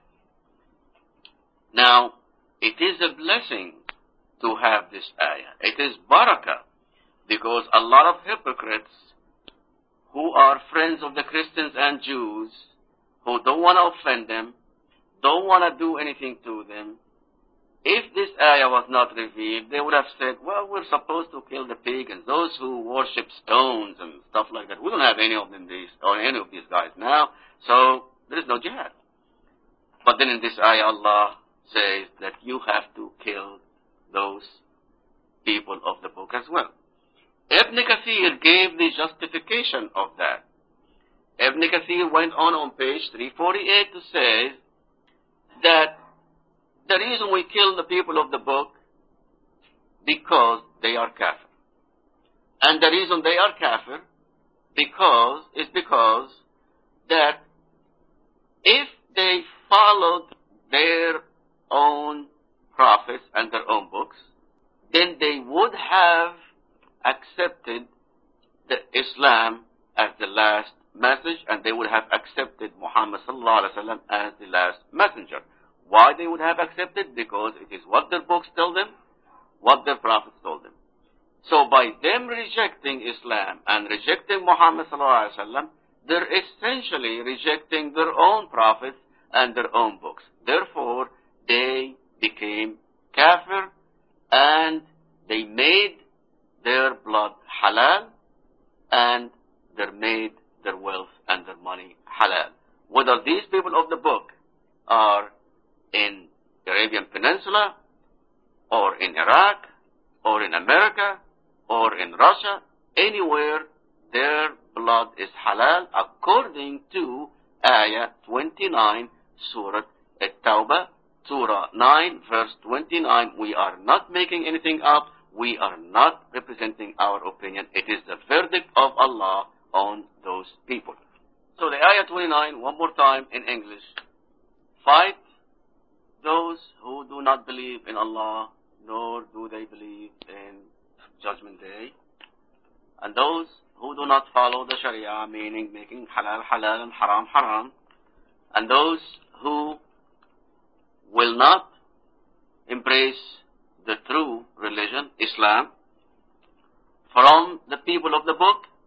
Now, it is a blessing to have this ayah. It is barakah, because a lot of hypocrites who are friends of the Christians and Jews, who don't want to offend them, don't want to do anything to them, if this ayah was not revealed, they would have said, well, we're supposed to kill the pagans, those who worship stones and stuff like that. We don't have any of these guys now, so there is no jihad. But then in this ayah, Allah says that you have to kill those people of the book as well. Ibn Kathir gave the justification of that. Ibn Kathir went on page 348 to say that the reason we kill the people of the book because they are kafir. And the reason they are kafir is because that if they followed their own prophets and their own books, then they would have accepted the Islam as the last message, and they would have accepted Muhammad sallallahu alaihi wasallam as the last messenger. Why they would have accepted? Because it is what their books tell them, what their prophets told them. So by them rejecting Islam and rejecting Muhammad sallallahu alaihi wasallam, they're essentially rejecting their own prophets and their own books. Therefore, they became kafir and they made their blood halal and they made their wealth and their money halal. Whether these people of the book are in the Arabian Peninsula or in Iraq or in America or in Russia, anywhere their blood is halal according to Ayah 29, Surah At-Tawbah, Surah 9, verse 29. We are not making anything up. We are not representing our opinion. It is the verdict of Allah on those people. So the Ayah 29, one more time in English. Fight those who do not believe in Allah, nor do they believe in Judgment Day. And those who do not follow the Sharia, meaning making halal halal and haram haram. And those who will not embrace the true religion, Islam, from the people of the book,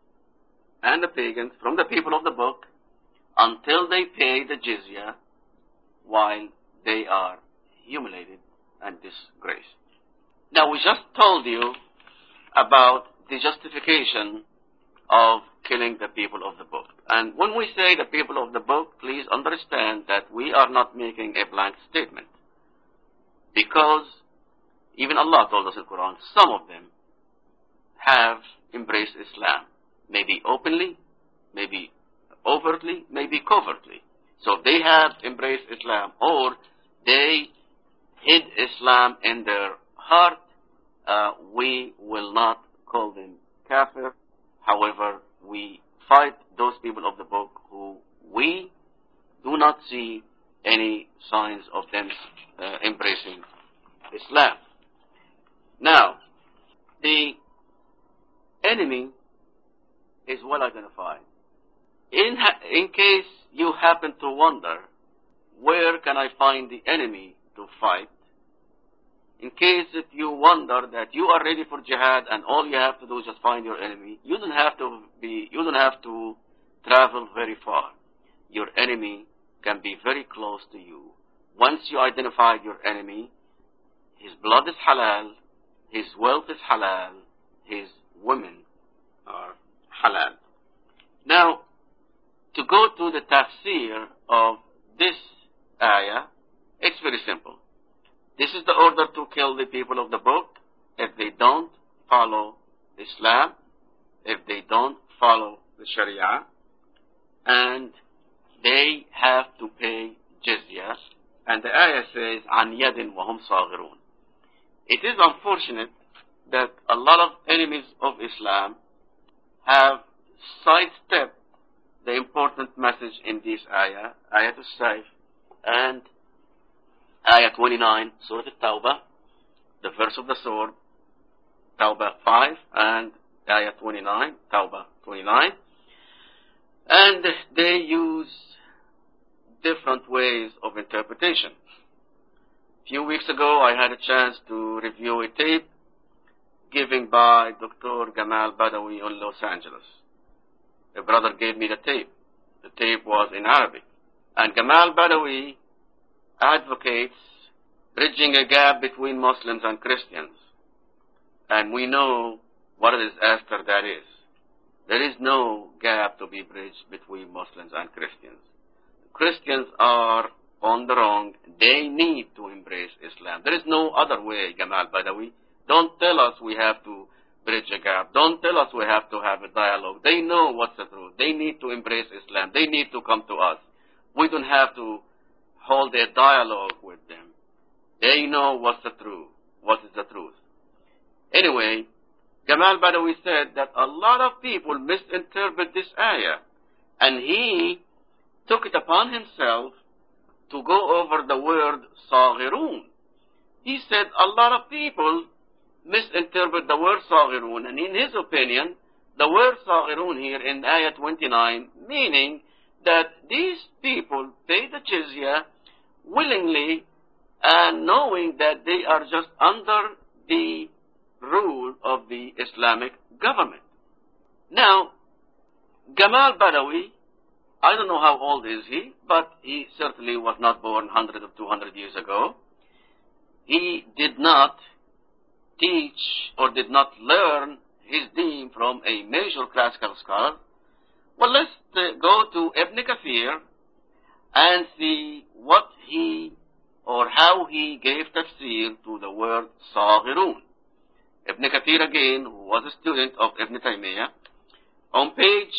and the pagans from the people of the book until they pay the jizya while they are humiliated and disgraced. Now, we just told you about the justification of killing the people of the book. And when we say the people of the book, please understand that we are not making a blank statement. Because even Allah told us in the Quran, some of them have embraced Islam. Maybe openly, maybe overtly, maybe covertly. So they have embraced Islam, or they hid Islam in their heart. We will not call them kafir. However, we fight those people of the book who we do not see any signs of them embracing Islam. Now, the enemy is well identified. In case you happen to wonder, where can I find the enemy to fight? In case if you wonder that you are ready for jihad and all you have to do is just find your enemy, you don't have to travel very far. Your enemy can be very close to you. Once you identified your enemy, his blood is halal, his wealth is halal, his women are halal. Now, to go to the tafsir of this ayah, it's very simple. This is the order to kill the people of the book if they don't follow Islam, if they don't follow the Sharia, and they have to pay jizya. And the ayah says, عَنْ يَدٍ وَهُمْ صَاغِرُونَ. It is unfortunate that a lot of enemies of Islam have sidestepped the important message in this ayah, ayah al-Sayf, and ayah 29, Surah al-Tawbah, the verse of the sword, Tawbah 5, and ayah 29, Tawbah 29. And they use different ways of interpretation. A few weeks ago, I had a chance to review a tape given by Dr. Gamal Badawi in Los Angeles. A brother gave me the tape. The tape was in Arabic. And Gamal Badawi advocates bridging a gap between Muslims and Christians. And we know what a disaster that is. There is no gap to be bridged between Muslims and Christians. Christians are on the wrong. They need to embrace Islam. There is no other way, Gamal Badawi. Don't tell us we have to bridge a gap. Don't tell us we have to have a dialogue. They know what's the truth. They need to embrace Islam. They need to come to us. We don't have to hold a dialogue with them. They know what's the truth. What is the truth? Anyway, Gamal Badawi said that a lot of people misinterpret this ayah, and he took it upon himself to go over the word صاغرون. He said a lot of people misinterpret the word صاغرون, and in his opinion, the word صاغرون here in ayah 29, meaning that these people pay the jizya willingly and knowing that they are just under the rule of the Islamic government. Now, Gamal Badawi, I don't know how old is he, but he certainly was not born 100 or 200 years ago. He did not teach or did not learn his deen from a major classical scholar. Well, let's go to Ibn Kathir and see what he or how he gave tafsir to the word صاغرون. Ibn Kathir again, who was a student of Ibn Taymiyyah, on page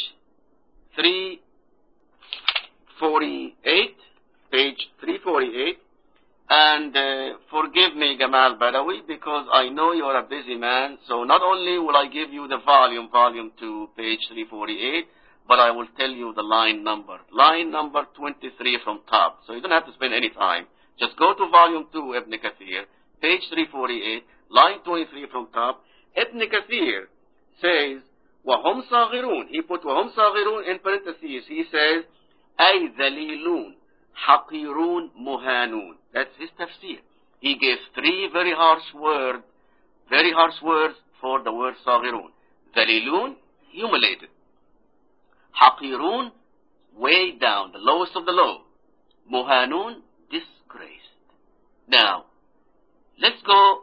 348, and forgive me, Gamal Badawi, because I know you are a busy man, so not only will I give you the volume 2, page 348, but I will tell you the line number 23 from top, so you don't have to spend any time. Just go to volume 2, Ibn Kathir, page 348, line 23 from top. Ibn Kathir says, وَهُمْ صَاغِرُونَ. He put وَهُمْ صَاغِرُونَ in parentheses. He says, أَيْ ذَلِيلُونَ حَقِيرُونَ مُهَانُونَ. That's his tafsir. He gives 3 very harsh words for the word صَاغِرُونَ. ذَلِيلُونَ, humiliated. Haqirun, way down, the lowest of the low. Muhanun, disgraced. Now, let's go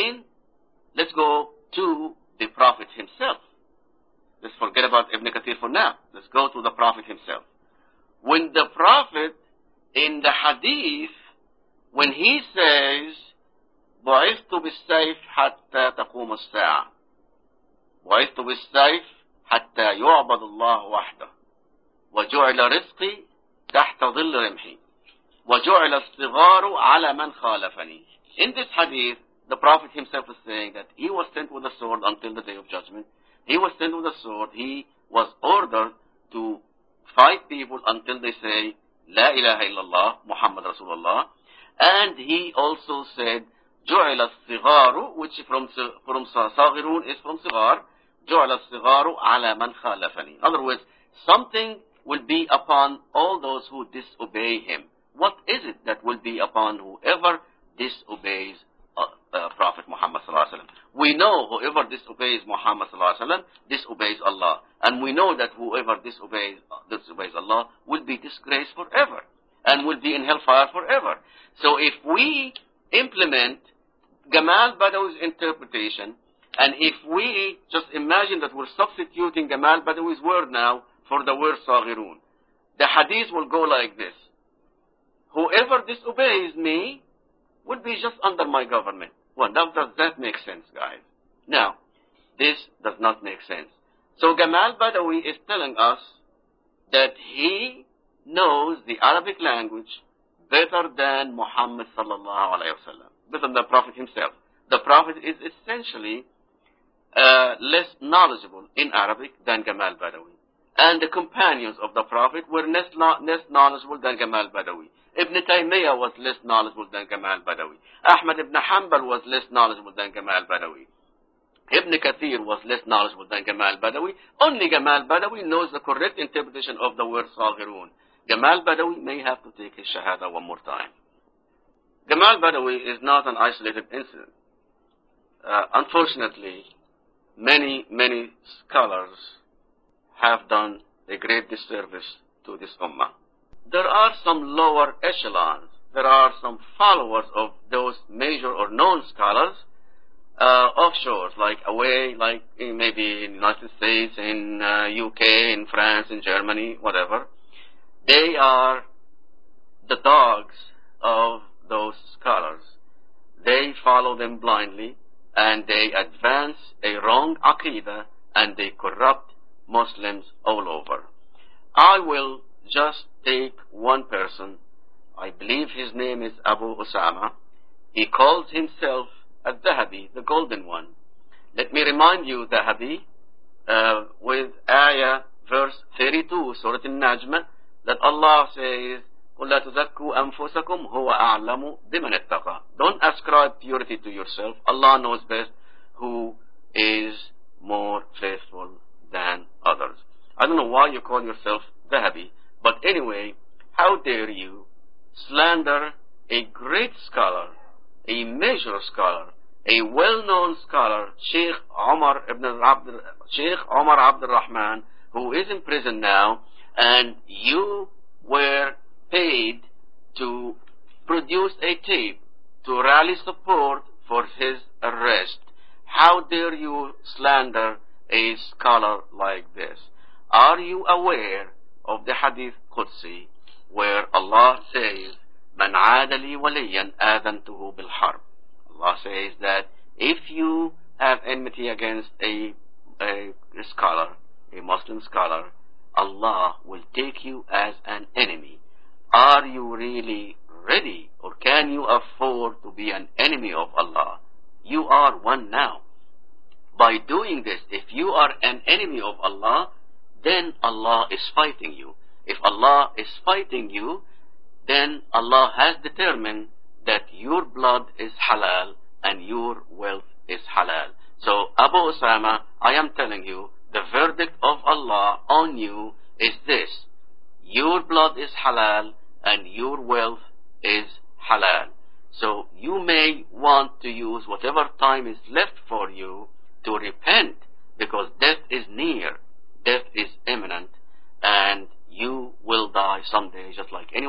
to the Prophet himself. Let's forget about Ibn Kathir for now. Let's go to the Prophet himself. When the Prophet, in the hadith, when he says, بُعِثْتُ بِالسَّيْفِ حَتَّى تَقُومُ السَّاعَةِ بُعِثْتُ بِالسَّيْفِ حَتَّى يُعْبَدُ اللَّهُ وَحْدَهُ وَجُعِلَ رِزْقِي تَحْتَ ظِلِّ رِمْحِي وَجُعِلَ الصِّغَارُ عَلَى مَنْ خَالَفَنِي. In this hadith, the Prophet himself is saying that he was sent with a sword until the Day of Judgment. He was sent with a sword. He was ordered to fight people until they say, La ilaha illallah, Muhammad Rasulullah. And he also said, جُعِلَ الصِّغَارُ, which from صَغِرُون is from صِغَار. جُعِلَ الصِّغَارُ عَلَى مَنْ خَالَفَنِي. In other words, something will be upon all those who disobey him. What is it that will be upon whoever disobeys Prophet Muhammad sallallahu alaihi wasallam? We know whoever disobeys Muhammad sallallahu alaihi wasallam disobeys Allah, and we know that whoever disobeys Allah will be disgraced forever and will be in hellfire forever. So if we implement Gamal Badawi's interpretation, and if we just imagine that we're substituting Gamal Badawi's word now for the word Saghirun, the hadith will go like this: whoever disobeys me will be just under my government. Well, now does that make sense, guys? Now, this does not make sense. So Gamal Badawi is telling us that he knows the Arabic language better than Muhammad sallallahu alayhi wa sallam, better than the Prophet himself. The Prophet is essentially less knowledgeable in Arabic than Gamal Badawi. And the companions of the Prophet were less knowledgeable than Gamal Badawi. Ibn Taymiyyah was less knowledgeable than Gamal Badawi. Ahmad ibn Hanbal was less knowledgeable than Gamal Badawi. Ibn Kathir was less knowledgeable than Gamal Badawi. Only Gamal Badawi knows the correct interpretation of the word Saghirun. Gamal Badawi may have to take his Shahada one more time. Gamal Badawi is not an isolated incident. Unfortunately, many scholars have done a great disservice to this ummah. There are some lower echelons. There are some followers of those major or known scholars offshore, like away, like maybe in the United States, in UK, in France, in Germany, whatever. They are the dogs of those scholars. They follow them blindly, and they advance a wrong aqidah, and they corrupt Muslims all over. I will just take one person. I believe his name is Abu Usama. He calls himself Al-Dhahabi, the Golden One. Let me remind you, Dhahabi, with ayah, verse 32, Surah Al-Najm, that Allah says, قُلْ لَا تُزَكُّوا أَنفُسَكُمْ هُوَ أَعْلَمُ بِمَنِ اتَّقَى. Don't ascribe purity to yourself. Allah knows best who is more faithful than others. I don't know why you call yourself Dhahabi, but anyway, how dare you slander a great scholar, a major scholar, a well-known scholar, Sheikh Omar Abdul Rahman, who is in prison now, and you were paid to produce a tape to rally support for his arrest. How dare you slander a scholar like this? Are you aware of the Hadith Qudsi, where Allah says, "Man aadali waliyan adantuhu bil harb"? Allah says that if you have enmity against a scholar, a Muslim scholar, Allah will take you as an enemy. Are you really ready, or can you afford to be an enemy of Allah? You are one now. By doing this, if you are an enemy of Allah, then Allah is fighting you. If Allah is fighting you, then Allah has determined that your blood is halal and your wealth is halal. So, Abu Usama, I am telling you, the verdict of Allah on you is this: your blood is halal and your wealth is halal. So, you may want to use whatever time is left for you to repent, because death is near, death is imminent,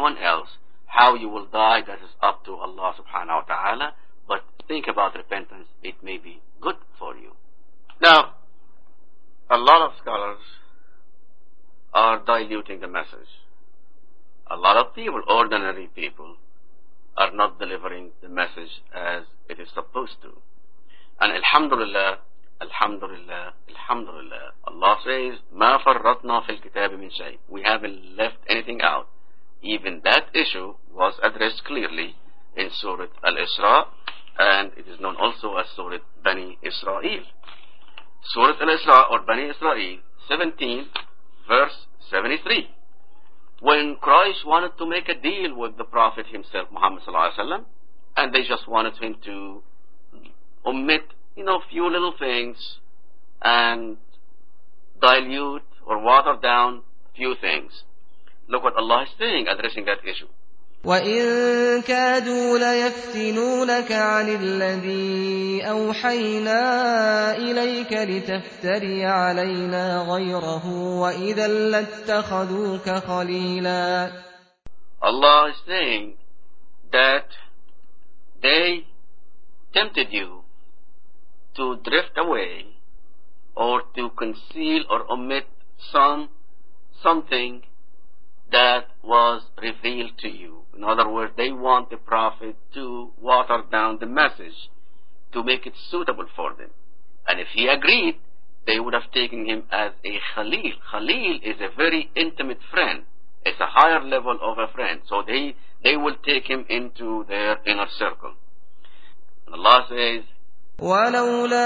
anyone else. How you will die, that is up to Allah subhanahu wa ta'ala. But think about repentance. It may be good for you. Now, a lot of scholars are diluting the message. A lot of people, ordinary people, are not delivering the message as it is supposed to. And alhamdulillah, alhamdulillah, alhamdulillah, Allah says, مَا فَرَّطْنَا فِي الْكِتَابِ مِنْ شَيْءٍ. We haven't left anything out. Even that issue was addressed clearly in Surah Al-Isra, and it is known also as Surah Bani Israel. Surah Al-Isra or Bani Israel 17 verse 73. When Quraysh wanted to make a deal with the Prophet himself, Muhammad sallallahu alaihi wasallam, and they just wanted him to omit, few little things and dilute or water down few things. Look what Allah is saying addressing that issue. وَإِن كَادُوا لَيَفْتِنُونَكَ عَنِ الَّذِي أَوْحَيْنَا إِلَيْكَ لِتَفْتَرِيَ عَلَيْنَا غَيْرَهُ وَإِذًا لَاتَّخَذُوكَ خَلِيلًا. Allah is saying that they tempted you to drift away or to conceal or omit something that was revealed to you. In other words, they want the Prophet to water down the message to make it suitable for them. And if he agreed, they would have taken him as a Khalil. Khalil is a very intimate friend. It's a higher level of a friend. So they will take him into their inner circle. And Allah says, وَلَوْلَا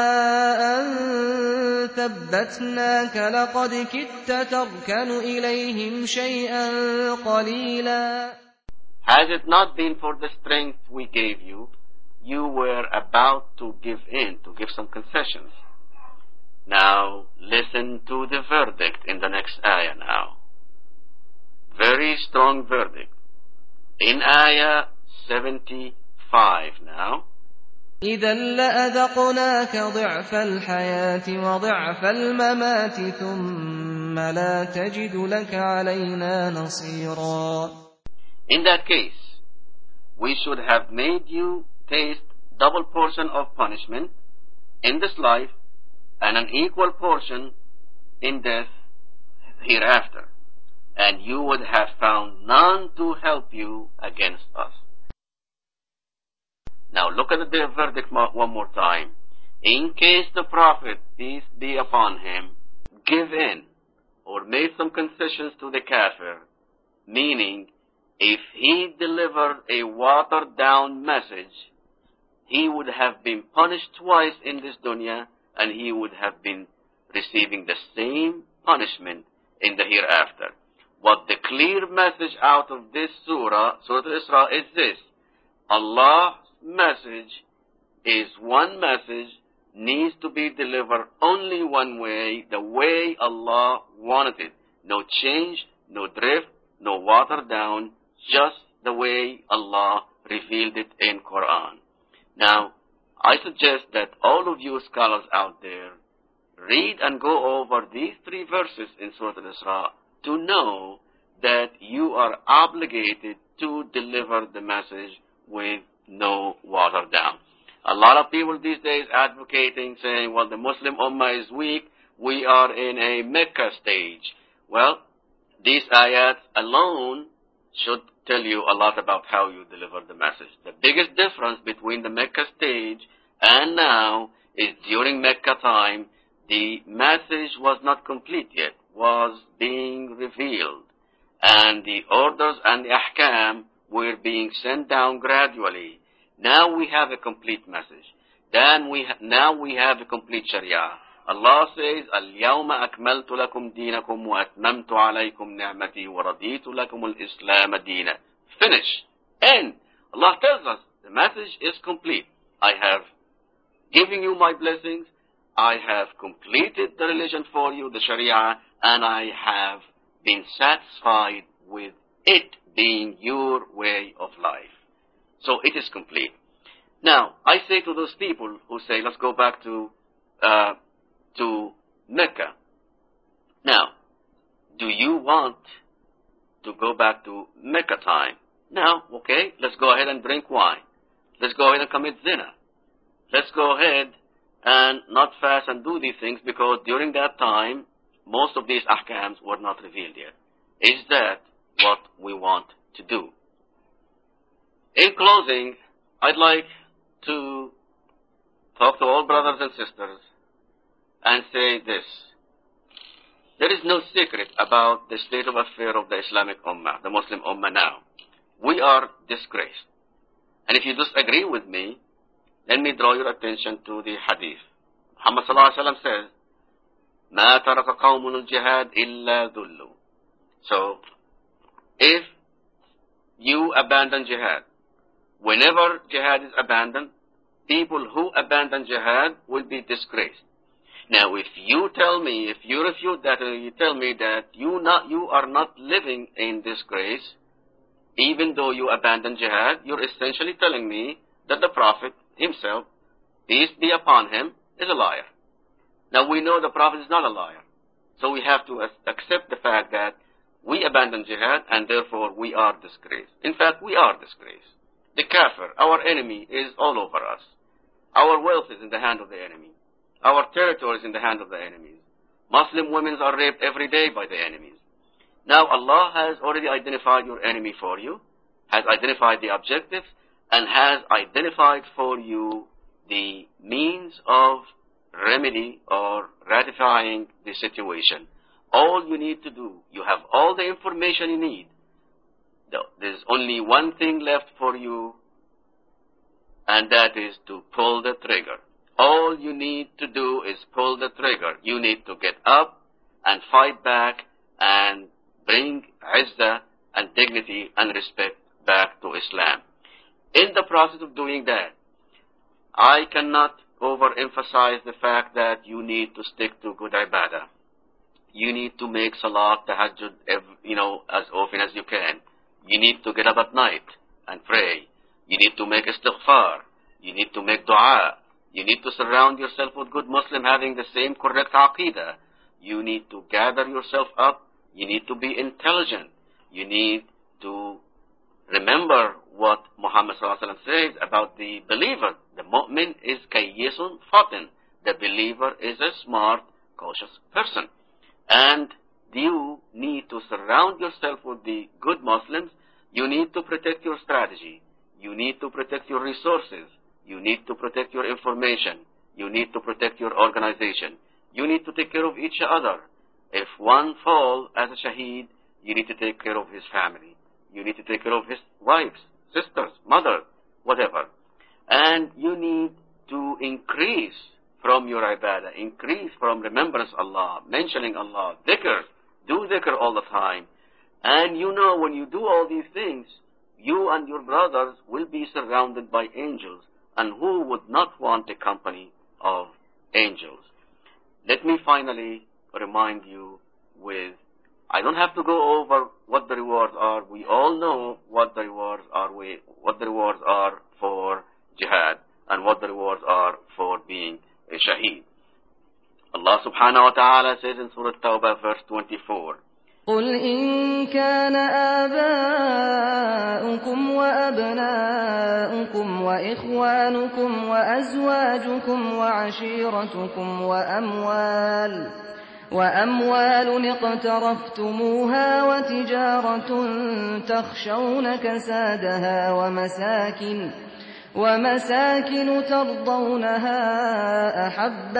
أَن ثَبَّتْنَاكَ لَقَدْ كِدتَّ تَرْكَنُ إِلَيْهِمْ شَيْئًا قَلِيلًا. Has it not been for the strength we gave you, you were about to give in, to give some concessions. Now, listen to the verdict in the next ayah now. Very strong verdict. In ayah 75 now. إِذًا لَّأَذَقْنَاكَ ضِعْفَ الْحَيَاةِ وَضِعْفَ الْمَمَاتِ ثُمَّ لَا تَجِدُ لَكَ عَلَيْنَا نَصِيرًا. In that case, we should have made you taste double portion of punishment in this life and an equal portion in death hereafter, and you would have found none to help you against us. Now look at the verdict one more time. In case the Prophet, peace be upon him, give in or made some concessions to the kafir, meaning if he delivered a watered down message, he would have been punished twice in this dunya and he would have been receiving the same punishment in the hereafter. What the clear message out of this surah, Surah Al-Isra, is this: Allah's message is one message, needs to be delivered only one way, the way Allah wanted it. No change, no drift, no water down, just the way Allah revealed it in Quran. Now, I suggest that all of you scholars out there read and go over these 3 verses in Surah Al-Isra to know that you are obligated to deliver the message with no water down. A lot of people these days advocating, saying, well, the Muslim Ummah is weak, we are in a Mecca stage. Well, these ayats alone should tell you a lot about how you deliver the message. The biggest difference between the Mecca stage and now is during Mecca time, the message was not complete yet, was being revealed, and the orders and the ahkam were being sent down gradually. Now we have a complete message. Now we have a complete Sharia. Allah says, اليوم أكملت لكم دينكم وأتممت عليكم نعمتي ورضيت لكم الإسلام دينا. Finish. End. Allah tells us the message is complete. I have given you my blessings. I have completed the religion for you, the Sharia, and I have been satisfied with it being your way of life. So it is complete. Now, I say to those people who say, let's go back to Mecca. Now, do you want to go back to Mecca time. Now, okay, let's go ahead and drink wine. Let's go ahead and commit zina. Let's go ahead and not fast and do these things, because during that time, most of these ahkams were not revealed yet. Is that what we want to do? In closing, I'd like to talk to all brothers and sisters and say this. There is no secret about the state of affairs of the Islamic Ummah, the Muslim Ummah now. We are disgraced. And if you disagree with me, let me draw your attention to the hadith. Muhammad sallallahu alaihi wasallam says, "Ma taraka qawmun al-jihad illa dhullu." So, if you abandon jihad, whenever jihad is abandoned, people who abandon jihad will be disgraced. Now, if you refute that, and you tell me that you are not living in disgrace, even though you abandon jihad, you're essentially telling me that the Prophet himself, peace be upon him, is a liar. Now, we know the Prophet is not a liar. So we have to accept the fact that we abandon jihad, and therefore we are disgraced. In fact, we are disgraced. The kafir, our enemy, is all over us. Our wealth is in the hand of the enemy. Our territory is in the hand of the enemies. Muslim women are raped every day by the enemies. Now Allah has already identified your enemy for you, has identified the objectives, and has identified for you the means of remedy or ratifying the situation. All you need to do, you have all the information you need. There's only one thing left for you, and that is to pull the trigger. All you need to do is pull the trigger. You need to get up and fight back and bring izzah and dignity and respect back to Islam. In the process of doing that, I cannot overemphasize the fact that you need to stick to good ibadah. You need to make salat, tahajjud, as often as you can. You need to get up at night and pray. You need to make istighfar. You need to make dua. You need to surround yourself with good Muslims having the same correct aqidah. You need to gather yourself up. You need to be intelligent. You need to remember what Muhammad sallallahu alaihi wasallam says about the believer. The mu'min is kayyisun fatin. The believer is a smart, cautious person. And you need to surround yourself with the good Muslims. You need to protect your strategy. You need to protect your resources. You need to protect your information. You need to protect your organization. You need to take care of each other. If one falls as a shaheed, you need to take care of his family. You need to take care of his wives, sisters, mother, whatever. And you need to increase from your ibadah, increase from remembrance of Allah, mentioning Allah, dhikr, do dhikr all the time. And when you do all these things, you and your brothers will be surrounded by angels. And who would not want the company of angels? Let me finally remind you I don't have to go over what the rewards are. We all know what the rewards are. What the rewards are for jihad and what the rewards are for being a shaheed. Allah subhanahu wa ta'ala says in Surah Tawbah verse 24, قل إن كان آباؤكم وأبناؤكم وإخوانكم وأزواجكم وعشيرتكم وأموال اقترفتموها وتجارة تخشون كسادها ومساكن ترضونها أحب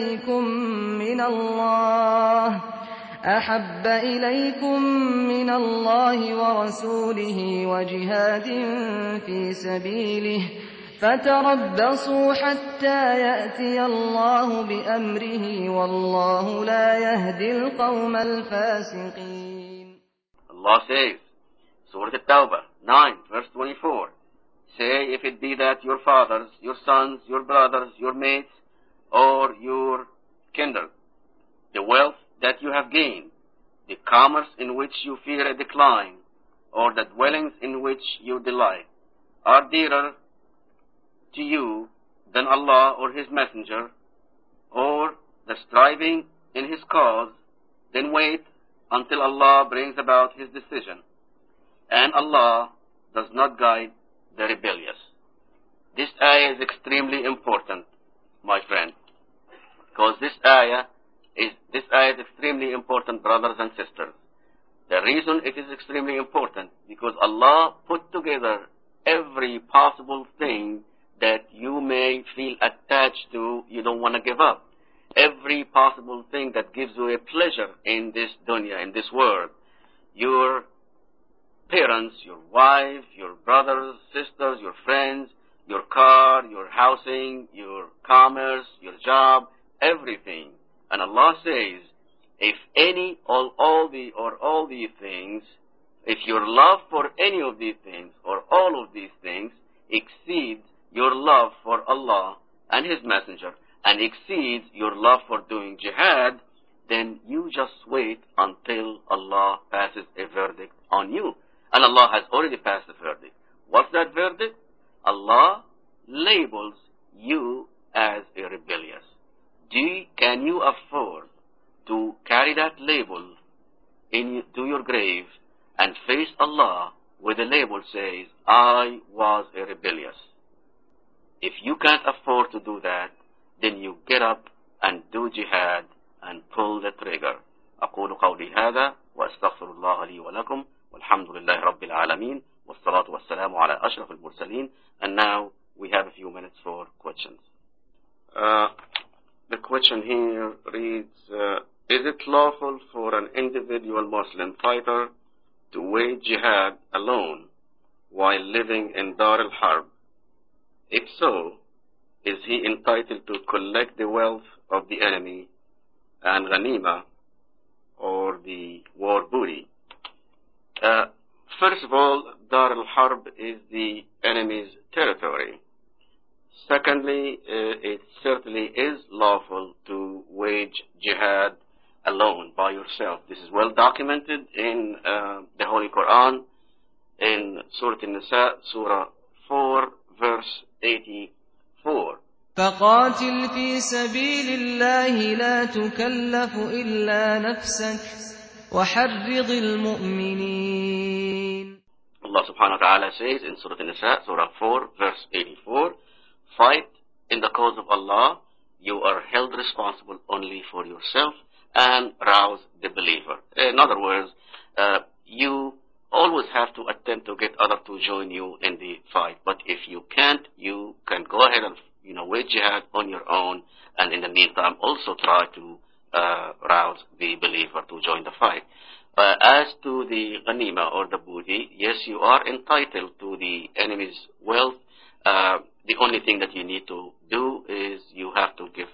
إليكم من الله ورسوله وجهاد في سبيله فتربصوا حتى يأتي الله بأمره والله لا يهدي القوم الفاسقين. Allah says, Surah At-Tawbah 9 verse 24, say, if it be that your fathers, your sons, your brothers, your mates, or your kindred, the wealth that you have gained, the commerce in which you fear a decline, or the dwellings in which you delight, are dearer to you than Allah or His Messenger, or the striving in His cause, then wait until Allah brings about His decision. and Allah does not guide the rebellious. This ayah is extremely important, my friend, because this ayah is extremely important, brothers and sisters. The reason it is extremely important, because Allah put together every possible thing that you may feel attached to, you don't want to give up. Every possible thing that gives you a pleasure in this dunya, in this world. Your parents, your wife, your brothers, sisters, your friends, your car, your housing, your commerce, your job, everything. And Allah says, if any or all these things, if your love for any of these things or all of these things exceeds your love for Allah and His Messenger and exceeds your love for doing jihad, then you just wait until Allah passes a verdict on you. And Allah has already passed the verdict. What's that verdict? Allah labels you as a rebellious. Can you afford to carry that label to your grave and face Allah with the label says, I was a rebellious? If you can't afford to do that, then you get up and do jihad and pull the trigger. أقول قولي هذا وأستغفر الله لي ولكم والحمد لله رب العالمين والصلاة والسلام على أشرف المرسلين. And now we have a few minutes for questions. The question here reads, is it lawful for an individual Muslim fighter to wage jihad alone while living in Dar al-Harb? If so, is he entitled to collect the wealth of the enemy and ghanima or the war booty? First of all, Dar al-Harb is the enemy's territory. Secondly, it certainly is lawful to wage jihad alone, by yourself. This is well documented in the Holy Quran, in Surah An-Nisa, Surah 4, verse 84. فقاتل في سبيل الله لا تكلف إلا نفسك وحرض المؤمنين. Allah subhanahu wa ta'ala says in Surah An-Nisa, Surah 4, verse 84, fight in the cause of Allah, you are held responsible only for yourself, and rouse the believer. In other words, you always have to attempt to get others to join you in the fight. But if you can't, you can go ahead and wage jihad on your own, and in the meantime also try to rouse the believer to join the fight. As to the ghanima or the booty, yes, you are entitled to the enemy's wealth. The only thing that you need to do is you have to give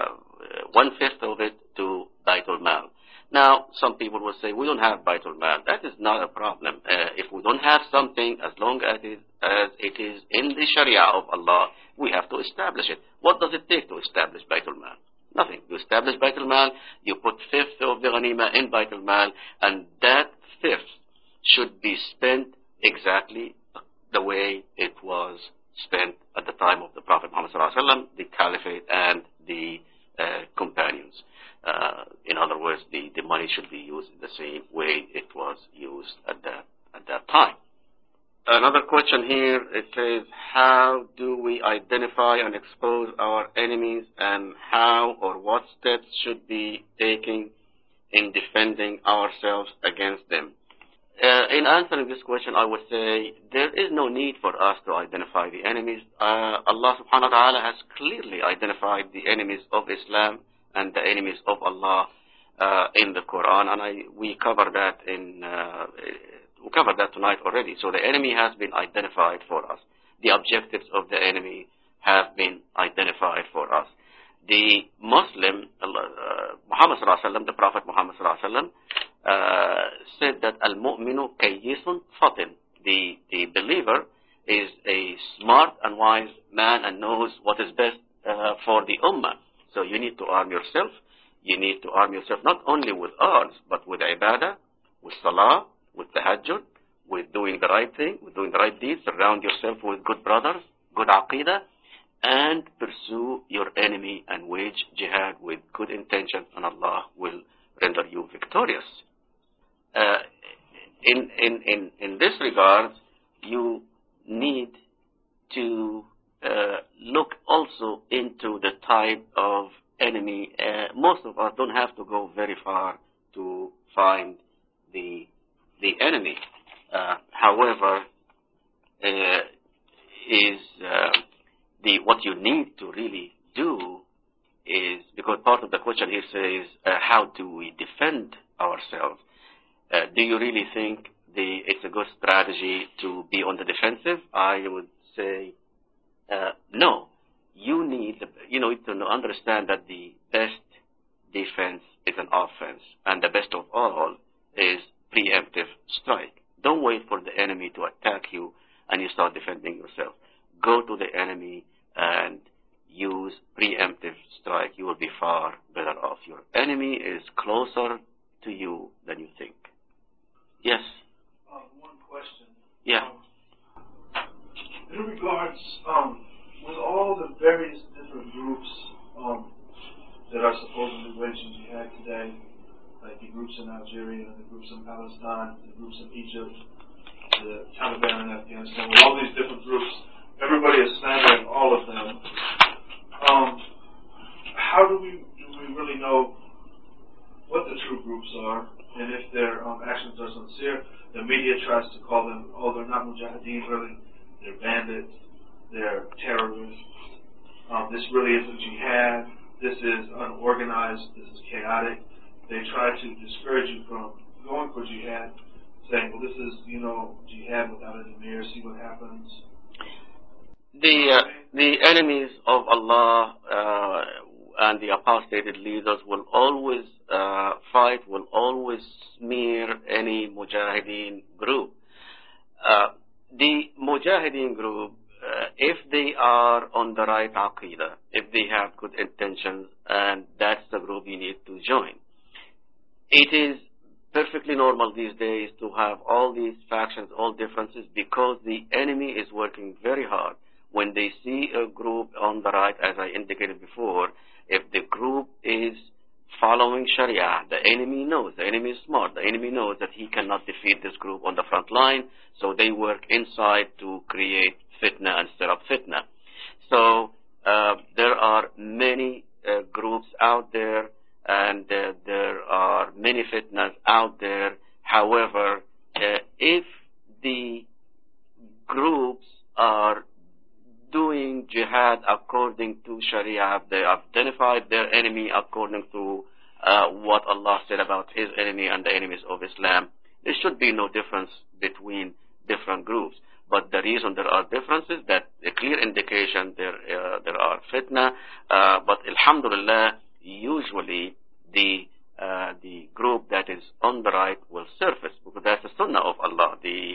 1/5 of it to Baitul Mal. Now, some people will say, we don't have Baitul Mal. That is not a problem. If we don't have something, as long as it is in the Sharia of Allah, we have to establish it. What does it take to establish Baitul Mal? Nothing. You establish Baitul Mal, you put 1/5 of the ghanima in Baitul Mal, and that 1/5 should be spent exactly the way it was spent at the time of the Prophet Muhammad ﷺ, the Caliphate, and the companions. In other words, the money should be used in the same way it was used at that time. Another question here, it says, how do we identify and expose our enemies, and how or what steps should be taken in defending ourselves against them? In answering this question, I would say there is no need for us to identify the enemies. Allah subhanahu wa ta'ala has clearly identified the enemies of Islam and the enemies of Allah in the Quran, and we covered that tonight already. So the enemy has been identified for us. The objectives of the enemy have been identified for us. The Muslim, Muhammad sallallahu alaihi wasallam, the Prophet Muhammad sallallahu alaihi wasallam, said that al-mu'minu kayyisun fatin. The believer is a smart and wise man and knows what is best for the ummah. So you need to arm yourself. You need to arm yourself not only with arms, but with ibadah, with salah, with tahajjud, with doing the right thing, with doing the right deeds. Surround yourself with good brothers, good aqidah, and pursue your enemy and wage jihad with good intention, and Allah will render you victorious. In in this regard, you need to look also into the type of enemy. Most of us don't have to go very far to find the enemy. However, what you need to really do is, because part of the question here says, how do we defend ourselves? Do you really think it's a good strategy to be on the defensive? I would say no. You need to understand that the best defense is an offense, and the best of all is preemptive strike. Don't wait for the enemy to attack you and you start defending yourself. Go to the enemy and use preemptive strike. You will be far better off. Your enemy is closer to you than you think. Yes? One question. Yeah. In regards, with all the various different groups that are supposedly waging jihad today, like the groups in Algeria, the groups in Palestine, the groups in Egypt, the Taliban in Afghanistan, with all these different groups, everybody is slandering all of them. How do we really know what the true groups are, and if their actions are sincere? The media tries to call them, they're not mujahideen, really, they're bandits, they're terrorists. This really isn't jihad. This is unorganized. This is chaotic. They try to discourage you from going for jihad, saying, well, this is, jihad without an emir, see what happens. The enemies of Allah and the apostated leaders will always fight, will always smear any mujahideen group. The mujahideen group, if they are on the right aqidah, if they have good intentions, and that's the group you need to join. It is perfectly normal these days to have all these factions, all differences, because the enemy is working very hard. When they see a group on the right, as I indicated before, if the group is following Sharia, the enemy knows, the enemy is smart, the enemy knows that he cannot defeat this group on the front line, so they work inside to create fitna and stir up fitna. So there are many groups out there, and there are many fitnas out there. However, if the groups are doing jihad according to Sharia, they identified their enemy according to what Allah said about His enemy and the enemies of Islam, there should be no difference between different groups. But the reason there are differences, that a clear indication there are fitna. But alhamdulillah, usually the group that is on the right will surface, because that's the sunnah of Allah.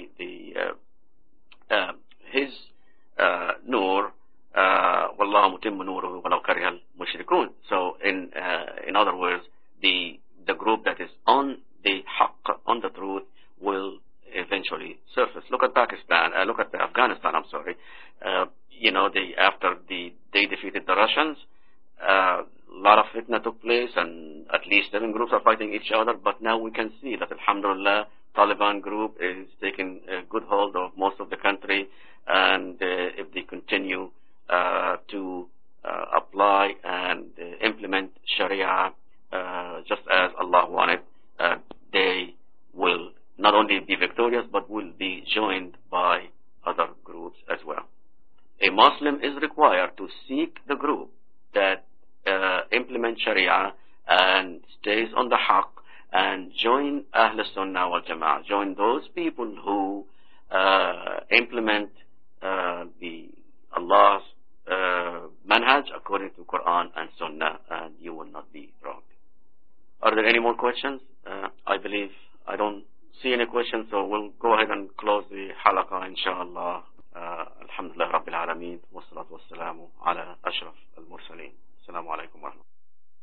His nur, wallahu mutimmu nuruhu walau karihal mushrikun. So in other words, the group that is on the haqq, on the truth, will eventually surface. Look at Pakistan. Look at Afghanistan. I'm sorry. After they defeated the Russians, a lot of fitna took place, and at least 7 groups are fighting each other. But now we can see that, alhamdulillah, Taliban group is taking a good hold of most of the country, and if they continue to apply and implement Sharia just as Allah wanted, they will not only be victorious, but will be joined by other groups as well. A Muslim is required to seek the group that implement Sharia and stays on the haqq, and join Ahl Sunnah wal Jama'ah, join those people who implement the Allah's manhaj according to Quran and Sunnah, and you will not be wrong. Are there any more questions? I believe I don't see any questions, so we'll go ahead and close the halaqa, inshallah. Alhamdulillah Rabbil Alameen, wassalatu wassalamu ala ashraf al-mursaleen. Assalamu alaikum wa rahmatullahi.